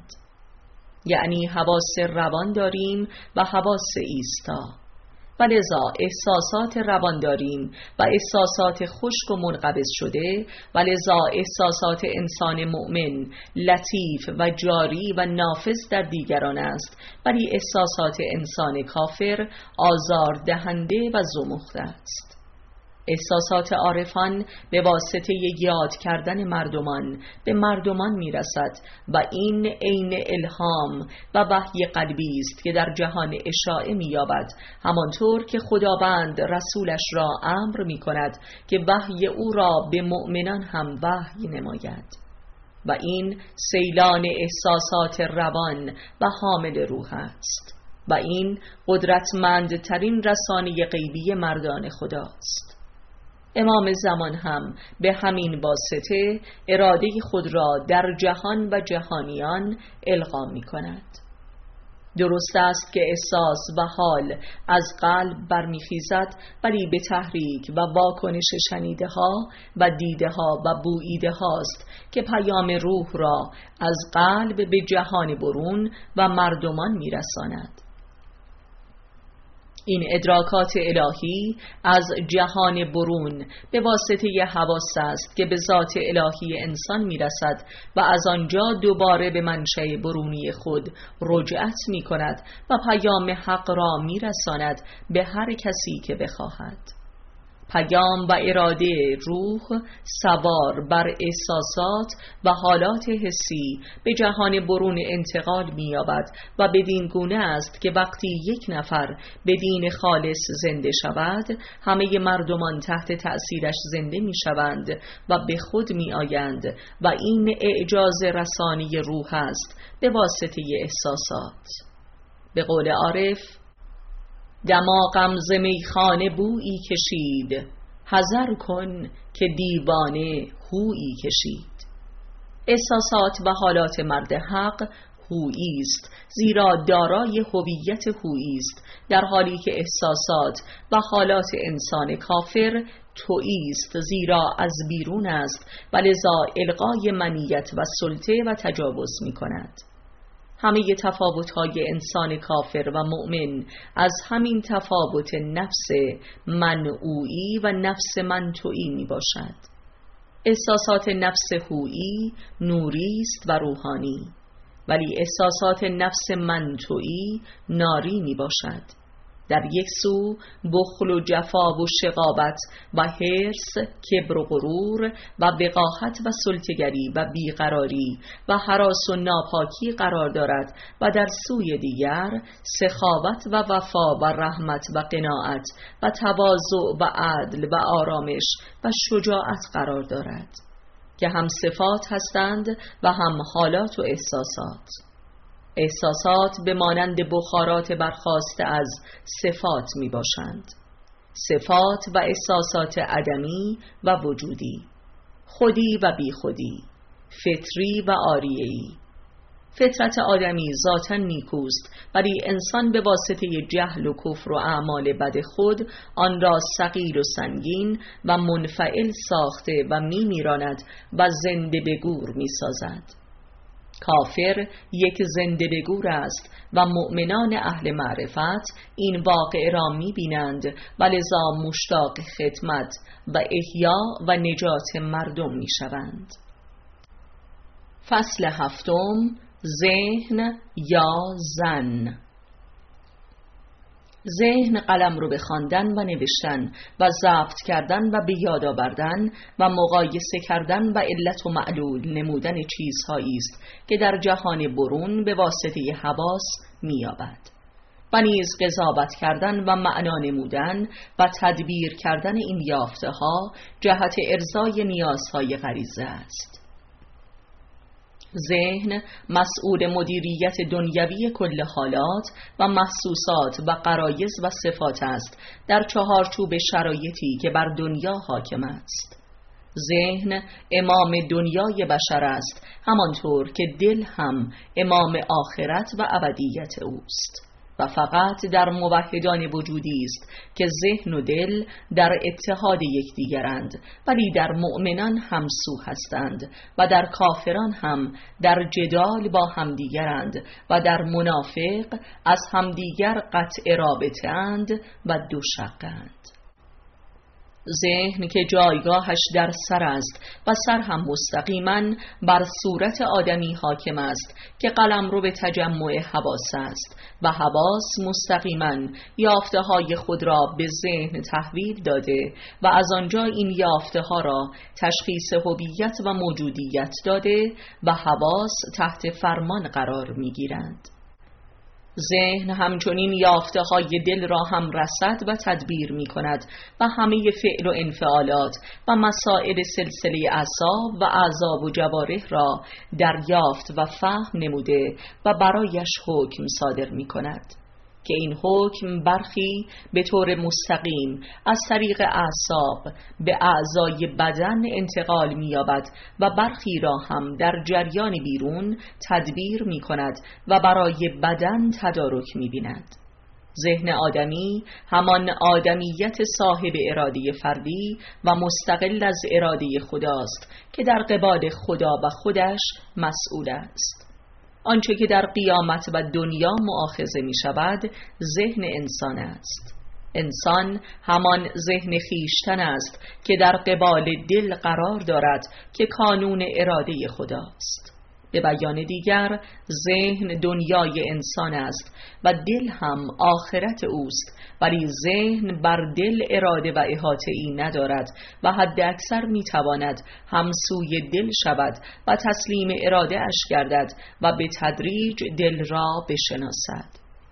یعنی حواس روان داریم و حواس ایستا و لذا احساسات روان داریم و احساسات خشک و منقبض شده و لذا احساسات انسان مؤمن لطیف و جاری و نافذ در دیگران است، ولی احساسات انسان کافر آزار دهنده و زمخته است. احساسات عارفان به واسطه یاد کردن مردمان به مردمان میرسد و این عین الهام و وحی قلبی است که در جهان اشاعه می‌یابد، همانطور که خداوند رسولش را امر می‌کند که وحی او را به مؤمنان هم وحی نماید. و این سیلان احساسات روان و حامل روح است و این قدرتمندترین رسانه غیبی مردان خداست. امام زمان هم به همین واسطه اراده خود را در جهان و جهانیان القا می کند. درست است که احساس و حال از قلب برمیخیزد، ولی به تحریک و واکنش شنیده ها و دیده ها و بوییده هاست که پیام روح را از قلب به جهان برون و مردمان میرساند. این ادراکات الهی از جهان برون به واسطه حواس است که به ذات الهی انسان میرسد و از آنجا دوباره به منشأ برونی خود رجعت می کند و پیام حق را میرساند به هر کسی که بخواهد. پیام و اراده روح سوار بر احساسات و حالات حسی به جهان برون انتقال می‌یابد و بدین گونه است که وقتی یک نفر به دین خالص زنده شود، همه مردمان تحت تأثیرش زنده می‌شوند و به خود می‌آیند و این اعجاز رسانی روح است به واسطه احساسات. به قول عارف: دماغم ز میخانه بویی کشید، حذر کن که دیوانه هویی کشید. احساسات و حالات مرد حق هویی است، زیرا دارای هویت هویی است، در حالی که احساسات و حالات انسان کافر تویی است، زیرا از بیرون است و لذا القای منیت و سلطه و تجاوز می کند. همه تفاوت‌های انسان کافر و مؤمن از همین تفاوت نفس من اویی و نفس من تویی می باشد. احساسات نفس هویی نوری است و روحانی، ولی احساسات نفس من تویی ناری می باشد. در یک سو بخل و جفا و شقاوت و حرص، کبر و غرور و وقاحت و سلطه‌گری و بیقراری و هراس و ناپاکی قرار دارد و در سوی دیگر سخاوت و وفا و رحمت و قناعت و تواضع و عدل و آرامش و شجاعت قرار دارد که هم صفات هستند و هم حالات و احساسات. احساسات به مانند بخارات برخاسته از صفات می باشند. صفات و احساسات عدمی و وجودی، خودی و بی خودی، فطری و عاریه‌ای. فطرت آدمی ذاتاً نیکوست، ولی انسان به واسطه جهل و کفر و اعمال بد خود آن را ثقیل و سنگین و منفعل ساخته و می میراند و زنده به گور می سازد. کافر یک زنده به گور است و مؤمنان اهل معرفت این واقعه را می بینند و لذا مشتاق خدمت و احیا و نجات مردم می شوند. فصل هفتم، ذهن یا زن. ذهن قلم رو به خواندن و نوشتن و ضبط کردن و به یاد آوردن و مقایسه کردن و علت و معلول نمودن چیزهایی است که در جهان برون به واسطه حواس می‌یابد و نیز قضاوت کردن و معنا نمودن و تدبیر کردن این یافته ها جهت ارضای نیازهای غریزه است. ذهن مسئول مدیریت دنیوی کل حالات و محسوسات و غرایز و صفات است در چهارچوب شرایطی که بر دنیا حاکم است. ذهن امام دنیای بشر است، همانطور که دل هم امام آخرت و ابدیت اوست و فقط در موحدان وجودی است که ذهن و دل در اتحاد یکدیگرند، ولی در مؤمنان همسو هستند و در کافران هم در جدال با همدیگرند و در منافق از همدیگر قطع رابطه اند و دو شقند. ذهن که جایگاهش در سر است و سر هم مستقیما بر صورت آدمی حاکم است که قلمرو به تجمع حواس است و حواس مستقیما یافته های خود را به ذهن تحویل داده و از آنجا این یافته ها را تشخیص هویت و موجودیت داده و حواس تحت فرمان قرار می گیرند. ذهن همچنین یافته های دل را هم رصد و تدبیر می کند و همه فعل و انفعالات و مسائل سلسله اعصاب و اعضا و جوارح را دریافت و فهم نموده و برایش حکم صادر می کند که این حکم برخی به طور مستقیم از طریق اعصاب به اعضای بدن انتقال می‌یابد و برخی را هم در جریان بیرون تدبیر می‌کند و برای بدن تدارک می‌بیند. ذهن آدمی همان آدمیت صاحب اراده فردی و مستقل از اراده خداست که در قبال خدا و خودش مسئول است. آنچه که در قیامت و دنیا مؤاخذه می شود ذهن انسان است. انسان همان ذهن خیشتن است که در قبال دل قرار دارد که کانون اراده خداست. به بیان دیگر ذهن دنیای انسان است و دل هم آخرت اوست، ولی ذهن بر دل اراده و احاطه ای ندارد و حد اکثر می تواند همسوی دل شود و تسلیم اراده اش گردد و به تدریج دل را بشناسد.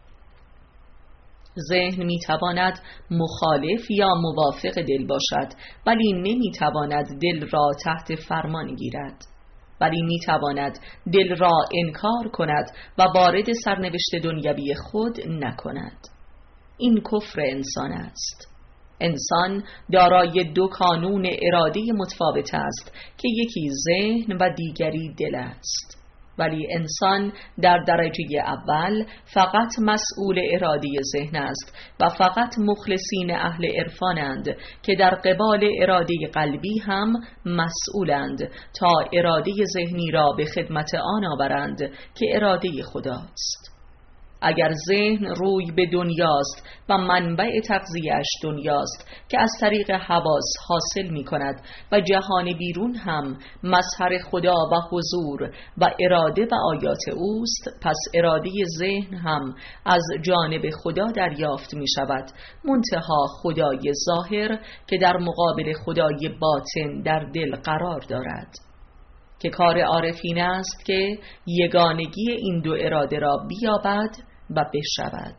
ذهن می تواند مخالف یا موافق دل باشد، ولی نمی تواند دل را تحت فرمان گیرد، ولی می تواند دل را انکار کند و وارد سرنوشت دنیوی خود نکند. این کفر انسان است. انسان دارای دو کانون اراده متفاوت است که یکی ذهن و دیگری دل است، ولی انسان در درجه اول فقط مسئول اراده ذهن است و فقط مخلصین اهل عرفانند که در قبال اراده قلبی هم مسئولند تا اراده ذهنی را به خدمت آن آورند که اراده خداست. اگر ذهن روی به دنیاست و منبع تغذیه‌اش دنیاست که از طریق حواس حاصل می کند و جهان بیرون هم مظهر خدا و حضور و اراده و آیات اوست، پس اراده ذهن هم از جانب خدا دریافت می شود، منتها خدای ظاهر که در مقابل خدای باطن در دل قرار دارد، که کار عارفین است که یگانگی این دو اراده را بیابد و بشود.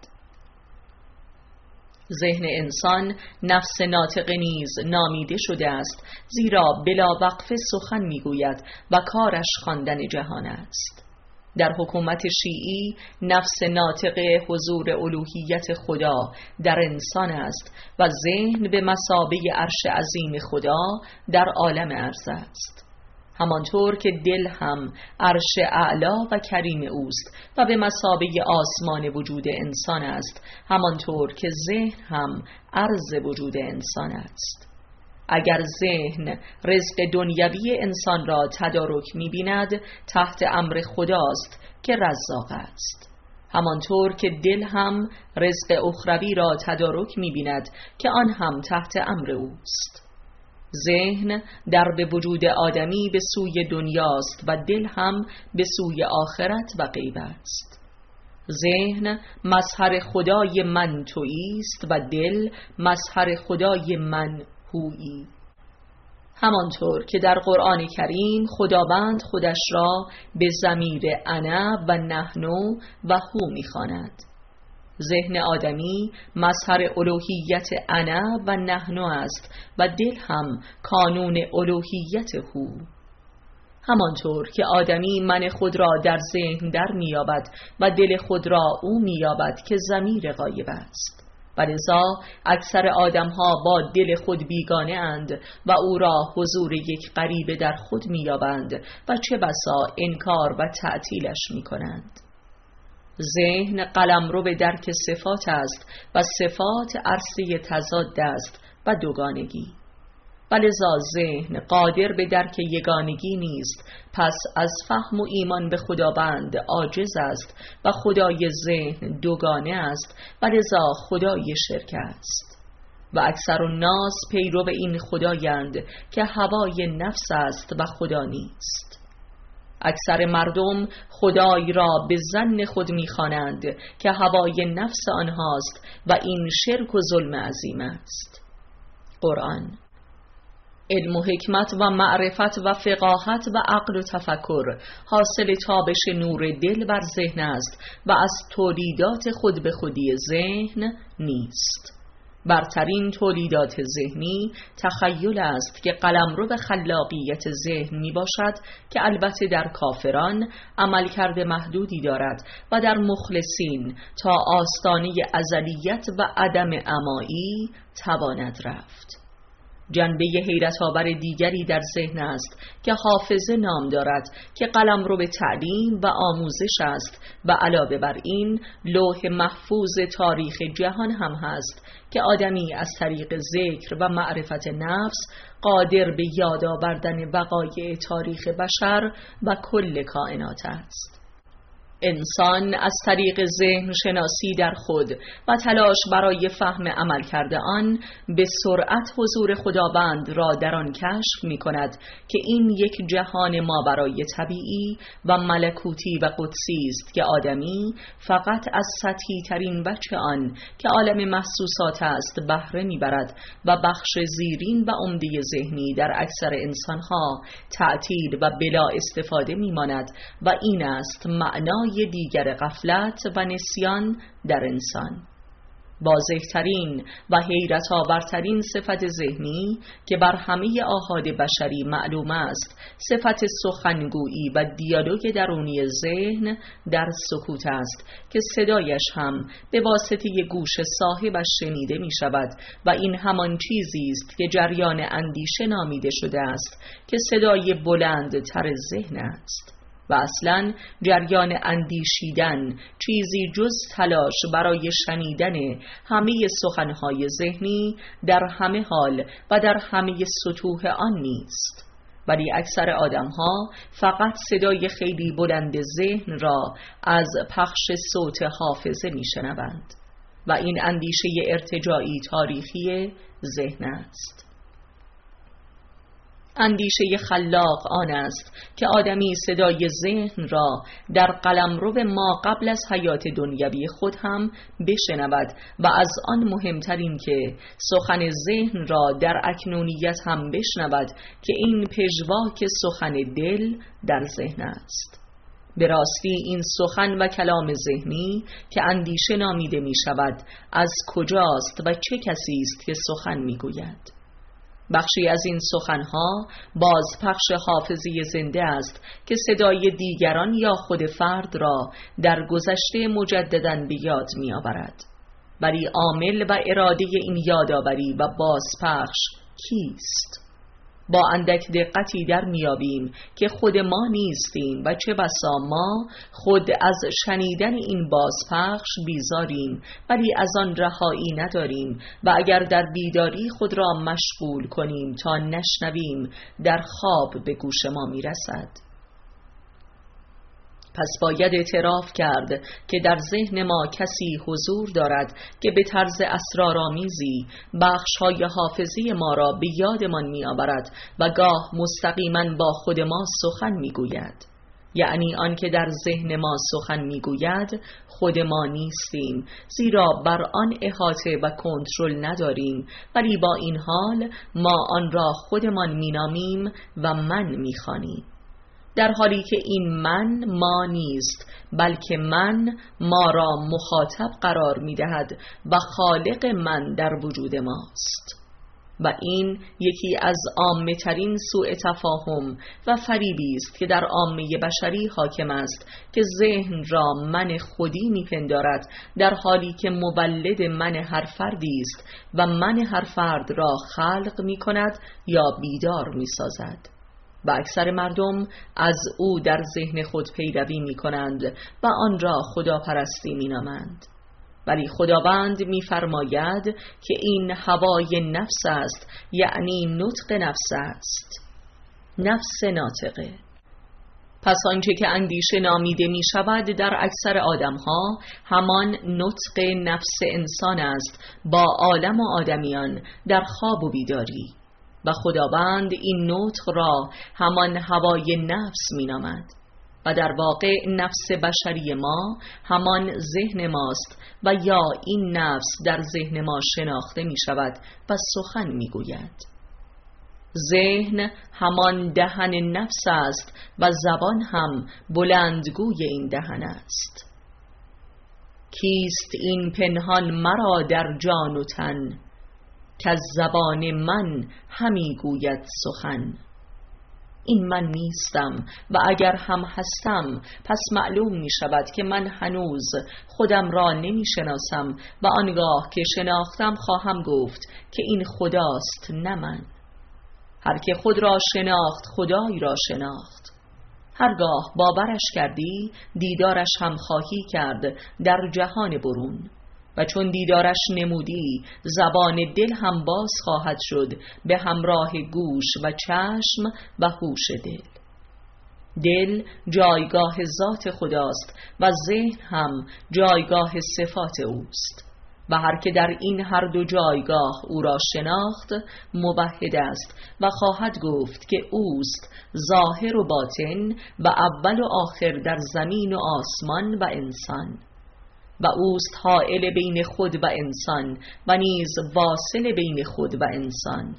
ذهن انسان نفس ناطق نیز نامیده شده است، زیرا بلا وقفه سخن میگوید و کارش خواندن جهان است. در حکومت شیعی نفس ناطق حضور الوهیت خدا در انسان است و ذهن به مثابه عرش عظیم خدا در عالم ارض است، همانطور که دل هم عرش اعلا و کریم اوست و به مثابه آسمان وجود انسان است، همانطور که ذهن هم عرض وجود انسان است. اگر ذهن رزق دنیوی انسان را تدارک می‌بیند، تحت امر خداست که رزاق است. همانطور که دل هم رزق اخروی را تدارک می‌بیند که آن هم تحت امر اوست. ذهن در به وجود آدمی به سوی دنیاست و دل هم به سوی آخرت و غیب است. ذهن مظهر خدای من تویی است و دل مظهر خدای من هویی. همانطور که در قرآن کریم خداوند خودش را به ضمیر انا و نحن و هو می‌خواند. ذهن آدمی مظهر الوهیت انا و نحن است و دل هم کانون الوهیت هو. همانطور که آدمی من خود را در ذهن در می‌یابد و دل خود را او می‌یابد که ضمیر غایب است. ولذا اکثر آدم‌ها با دل خود بیگانه اند و او را حضور یک غریبه در خود می‌یابند و چه بسا انکار و تعطیلش می‌کنند. ذهن قلمرو به درک صفات است و صفات عرصه تضاد است و دوگانگی. ولذا ذهن قادر به درک یگانگی نیست، پس از فهم و ایمان به خداوند عاجز است و خدای ذهن دوگانه است، ولذا خدای شرک است. و اکثر الناس پیرو این خدایند که هوای نفس است و خدا نیست. اکثر مردم خدای را به ظن خود می‌خوانند که هوای نفس آنهاست و این شرک و ظلم عظیم است. قرآن: علم و حکمت و معرفت و فقاهت و عقل و تفکر حاصل تابش نور دل بر ذهن است و از تولیدات خود به خودی ذهن نیست. برترین تولیدات ذهنی تخیل است که قلمرو به خلاقیت ذهن می باشد که البته در کافران عملکرد محدودی دارد و در مخلصین تا آستانه ازلیت و عدم عمایی تواند رفت. جنبه حیرت‌آور دیگری در ذهن است که حافظه نام دارد که قلمرو به تعلیم و آموزش است و علاوه بر این لوح محفوظ تاریخ جهان هم هست که آدمی از طریق ذکر و معرفت نفس قادر به یاد آوردن وقایع تاریخ بشر و کل کائنات است. انسان از طریق ذهن شناسی در خود و تلاش برای فهم عمل کرده آن به سرعت حضور خداوند را در آن کشف می کند که این یک جهان ماورای طبیعی و ملکوتی و قدسی است که آدمی فقط از سطحی ترین بچه آن که عالم محسوسات است بهره می برد و بخش زیرین و عمده ذهنی در اکثر انسانها تعطیل و بلا استفاده می ماند و این است معنای یه دیگر غفلت و نسیان در انسان. واضح‌ترین و حیرت آورترین صفت ذهنی که بر همه آحاد بشری معلوم است، صفت سخنگویی و دیالوگ درونی ذهن در سکوت است که صدایش هم به واسطه گوش صاحبش شنیده می شود و این همان چیزی است که جریان اندیشه نامیده شده است که صدای بلند تر ذهن است. و اصلاً جریان اندیشیدن چیزی جز تلاش برای شنیدن همه سخنهای ذهنی در همه حال و در همه سطوح آن نیست، ولی اکثر آدمها فقط صدای خیلی بلند ذهن را از پخش صوت حافظه میشنوند و این اندیشه ارتجاعی تاریخی ذهن است. اندیشه خلاق آن است که آدمی صدای ذهن را در قلمرو ما قبل از حیات دنیوی خود هم بشنود و از آن مهمترین که سخن ذهن را در اکنونیت هم بشنود که این پژواک سخن دل در ذهن است. به راستی این سخن و کلام ذهنی که اندیشه نامیده می شود از کجاست و چه کسی است که سخن می گوید؟ بخشی از این سخنها باز پخش حافظه زنده است که صدای دیگران یا خود فرد را در گذشته مجدداً به یاد می آورد. ولی عامل و اراده این یادآوری و بازپخش کیست؟ با اندک دقتی در میابیم که خود ما نیستیم و چه بسا ما خود از شنیدن این بازپخش بیزاریم، ولی از آن رهایی نداریم و اگر در بیداری خود را مشغول کنیم تا نشنویم، در خواب به گوش ما میرسد. پس باید اعتراف کرد که در ذهن ما کسی حضور دارد که به طرز اسرارآمیزی بخش‌های حافظی ما را به یادمان می‌آورد و گاه مستقیما با خود ما سخن می‌گوید. یعنی آن که در ذهن ما سخن می‌گوید خود ما نیستیم، زیرا بر آن احاطه و کنترل نداریم، ولی با این حال ما آن را خودمان می‌نامیم و من می‌خوانیم، در حالی که این من ما نیست، بلکه من ما را مخاطب قرار می دهد و خالق من در وجود ماست. و این یکی از عامه ترین سوء تفاهم و فریبی است که در عامه بشری حاکم است، که ذهن را من خودی می پندارد، در حالی که مولد من هر فردی است و من هر فرد را خلق می کند یا بیدار می سازد. و اکثر مردم از او در ذهن خود پیروی می کنند و آن را خداپرستی می نامند. ولی خداوند می فرماید که این هوای نفس است، یعنی نطق نفس است، نفس ناطقه. پس آنچه که اندیشه نامیده می شود در اکثر آدم ها همان نطق نفس انسان است با عالم و آدمیان در خواب و بیداری، و خداوند این نطق را همان هوای نفس می نامد. و در واقع نفس بشری ما همان ذهن ماست و یا این نفس در ذهن ما شناخته می شود و سخن می گوید. ذهن همان دهن نفس است و زبان هم بلندگوی این دهن است. کیست این پنهان مرا در جان و تن، که از زبان من همی گوید سخن. این من نیستم و اگر هم هستم پس معلوم می شود که من هنوز خودم را نمی شناسم و آنگاه که شناختم خواهم گفت که این خداست نه من. هر که خود را شناخت خدای را شناخت. هرگاه باورش کردی دیدارش هم خواهی کرد در جهان برون، و چون دیدارش نمودی زبان دل هم باز خواهد شد به همراه گوش و چشم و هوش دل. دل جایگاه ذات خداست و ذهن هم جایگاه صفات اوست، و هر که در این هر دو جایگاه او را شناخت موحد است و خواهد گفت که اوست ظاهر و باطن و اول و آخر در زمین و آسمان و انسان، و اوست حائل بین خود و انسان و نیز واصل بین خود و انسان.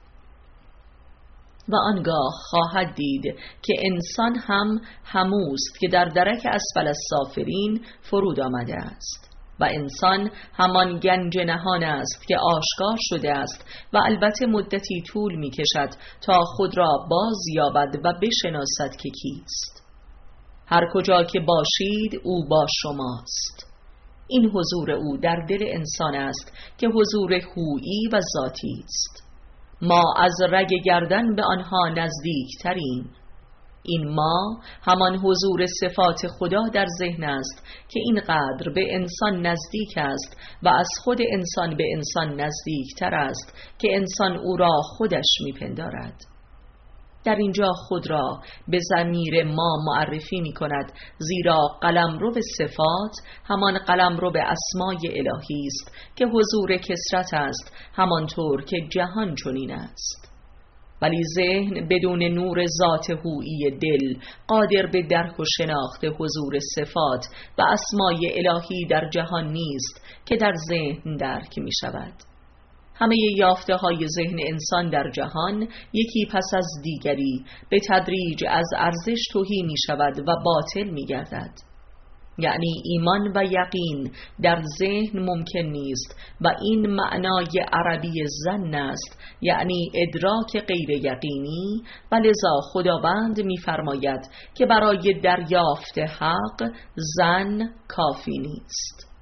و آنگاه خواهد دید که انسان هم هموست که در درک اسفل السافلین فرود آمده است، و انسان همان گنج نهان است که آشکار شده است و البته مدتی طول می کشد تا خود را باز یابد و بشناسد که کیست. هر کجا که باشید او با شماست. این حضور او در دل انسان است که حضور هویی و ذاتی است. ما از رگ گردن به آنها نزدیک تریم. این ما همان حضور صفات خدا در ذهن است که اینقدر به انسان نزدیک است و از خود انسان به انسان نزدیک تر است که انسان او را خودش میپندارد. در اینجا خود را به ضمیر ما معرفی می کند، زیرا قلمرو به صفات همان قلمرو به اسمای الهی است که حضور کثرت است، همانطور که جهان چنین است. ولی ذهن بدون نور ذات هویی دل قادر به درک و شناخت حضور صفات و اسمای الهی در جهان نیست که در ذهن درک می شود. همه یافته های ذهن انسان در جهان یکی پس از دیگری به تدریج از ارزش تهی می شود و باطل می گردد. یعنی ایمان و یقین در ذهن ممکن نیست و این معنای عربی ظن است، یعنی ادراک غیر یقینی، و لذا خداوند می فرماید که برای دریافت حق ظن کافی نیست.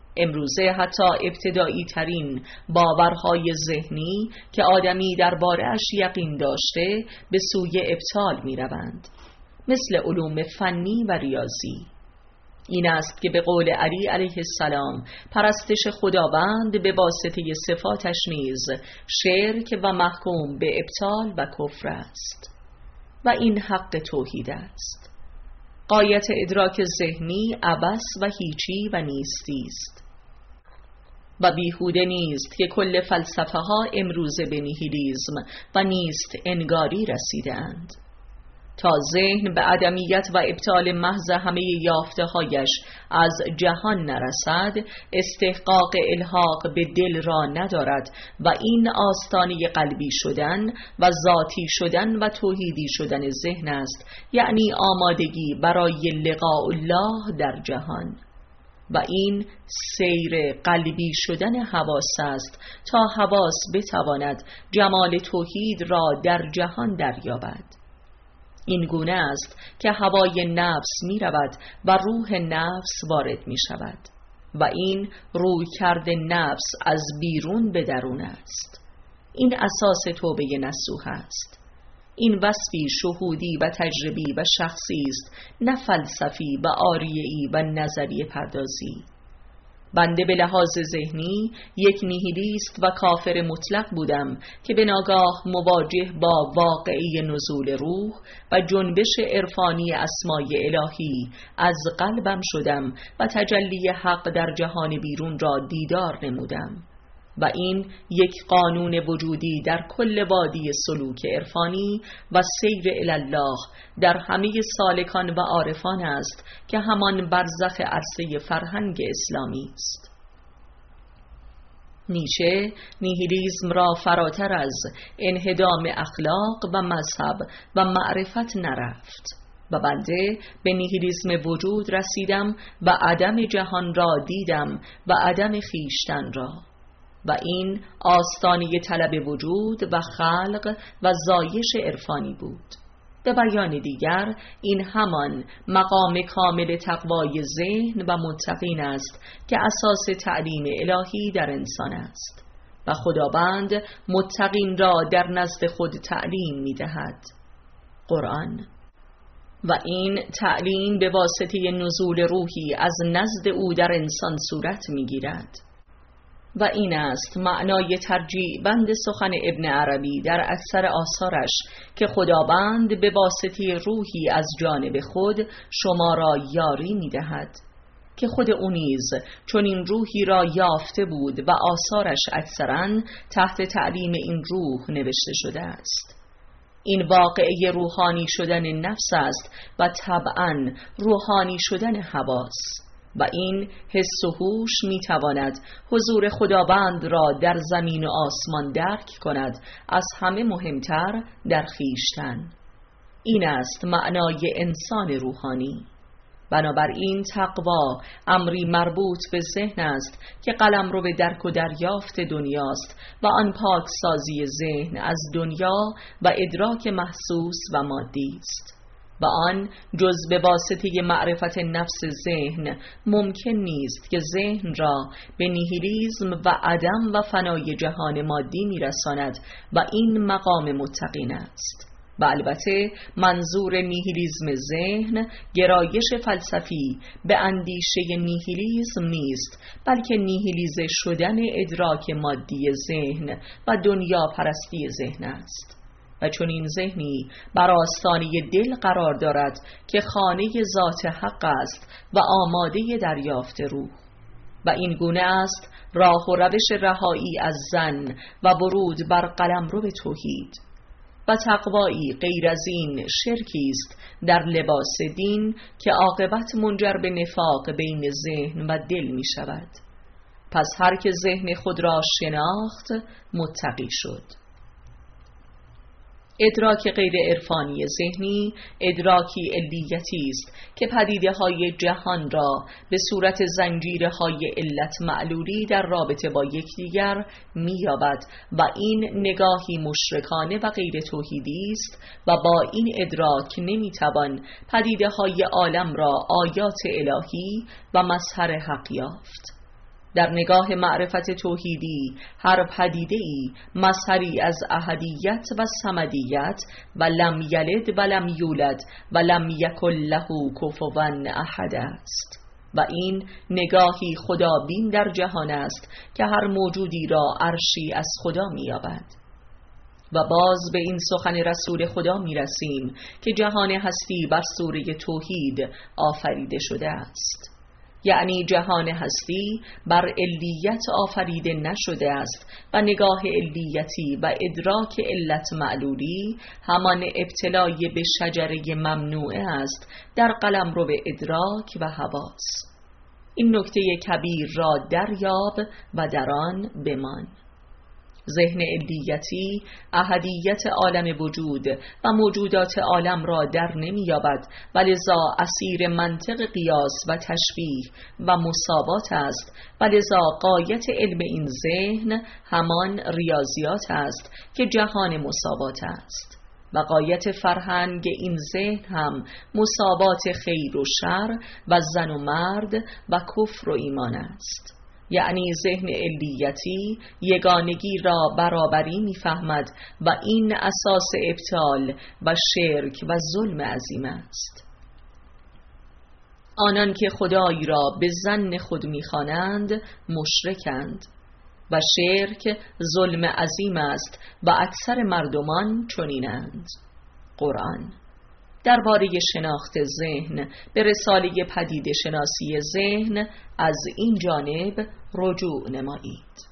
امروزه حتی ابتدایی ترین باورهای ذهنی که آدمی درباره اش یقین داشته به سوی ابطال می روند، مثل علوم فنی و ریاضی. این است که به قول علی علیه السلام پرستش خداوند به واسطه صفاتش نیز شرک و محکوم به ابطال و کفر است و این حق توحید است. غایت ادراک ذهنی عبث و هیچی و نیستی است و بیهوده نیست که کل فلسفه ها امروزه به نیهیلیسم و نیست انگاری رسیدند. تا ذهن به عدمیت و ابطال محض همه یافته هایش از جهان نرسد، استحقاق الحاق به دل را ندارد و این آستانه قلبی شدن و ذاتی شدن و توحیدی شدن ذهن است، یعنی آمادگی برای لقاء الله در جهان. و این سیر قلبی شدن حواس است تا حواس بتواند جمال توحید را در جهان دریابد. این گونه است که هوای نفس می رود و روح نفس وارد می شود و این روی کرده نفس از بیرون به درون است. این اساس توبه نصوح است. این وصفی شهودی و تجربی و شخصی است، نه فلسفی و آریه‌ای و نظریه پردازی. بنده به لحاظ ذهنی یک نیهیلیست و کافر مطلق بودم که به ناگاه مواجه با واقعی نزول روح و جنبش عرفانی اسمای الهی از قلبم شدم و تجلی حق در جهان بیرون را دیدار نمودم و این یک قانون وجودی در کل وادی سلوک عرفانی و سیر الله در همه سالکان و عارفان است که همان برزخ عرصه فرهنگ اسلامی است. نیچه نیهیلیسم را فراتر از انهدام اخلاق و مذهب و معرفت نرفت و بنده به نیهیلیسم وجود رسیدم و عدم جهان را دیدم و عدم خیشتن را و این آستانه طلب وجود و خلق و زایش عرفانی بود. به بیان دیگر این همان مقام کامل تقوای ذهن و متقین است که اساس تعلیم الهی در انسان است و خداوند متقین را در نزد خود تعلیم می دهد، قرآن. و این تعلیم به واسطه نزول روحی از نزد او در انسان صورت می گیرد و این است معنای ترجیع بند سخن ابن عربی در اکثر آثارش که خداوند به واسطه روحی از جانب خود شما را یاری می دهد، که خود او نیز چون این روحی را یافته بود و آثارش اکثراً تحت تعلیم این روح نوشته شده است. این واقعه روحانی شدن نفس است و طبعاً روحانی شدن حواس و این حس و هوش می تواند حضور خداوند را در زمین و آسمان درک کند، از همه مهمتر در خویشتن. این است معنای انسان روحانی. بنابراین تقوا امری مربوط به ذهن است که قلمرو به درک و دریافت دنیاست و آن پاک سازی ذهن از دنیا و ادراک محسوس و مادی است و آن جز به واسطه معرفت نفس ذهن ممکن نیست که ذهن را به نیهیلیسم و عدم و فنای جهان مادی میرساند و این مقام متقین است. و البته منظور نیهیلیسم ذهن گرایش فلسفی به اندیشه نیهیلیسم نیست، بلکه نیهیلیزه شدن ادراک مادی ذهن و دنیا پرستی ذهن است و چون این ذهنی بر آستانه دل قرار دارد که خانه ذات حق است و آماده دریافت روح و این گونه است راه و روش رهایی از ظن و ورود بر قلمرو به توحید. و تقوایی غیر از این شرکی است در لباس دین که عاقبت منجر به نفاق بین ذهن و دل می شود. پس هر که ذهن خود را شناخت متقی شد. ادراک غیر عرفانی ذهنی ادراکی علیتی است که پدیده های جهان را به صورت زنجیرهای علت معلولی در رابطه با یکدیگر می‌یابد و این نگاهی مشرکانه و غیر توحیدی است و با این ادراک نمی‌توان پدیده های عالم را آیات الهی و مظهر حق یافت. در نگاه معرفت توحیدی هر پدیده‌ای مظهری از احدیت و صمدیت و لم یلد و لم یولد و لم یکن له کفوا احد است و این نگاهی خدابین در جهان است که هر موجودی را عرشی از خدا می‌یابد. و باز به این سخن رسول خدا می رسیم که جهان هستی بر صوره توحید آفریده شده است، یعنی جهان هستی بر علیت آفریده نشده است و نگاه علیتی و ادراک علت معلولی همان ابتلای به شجره ممنوعه است در قلمرو ادراک و حواس. این نکته کبیر را دریاب و در آن بمان. ذهن علیتی احدیت عالم وجود و موجودات عالم را در نمی‌یابد و لذا اسیر منطق قیاس و تشبیه و مساوات است و لذا غایت علم این ذهن همان ریاضیات است که جهان مساوات است و غایت فرهنگ این ذهن هم مساوات خیر و شر و زن و مرد و کفر و ایمان است. یعنی ذهن علیتی یگانگی را برابری می‌فهمد و این اساس ابطال و شرک و ظلم عظیم است. آنان که خدایی را به ظن خود می‌خوانند مشرکند و شرک ظلم عظیم است و اکثر مردمان چنینند. قرآن درباره شناخت ذهن به رساله پدیده شناسی ذهن از این جانب رجوع نمایید.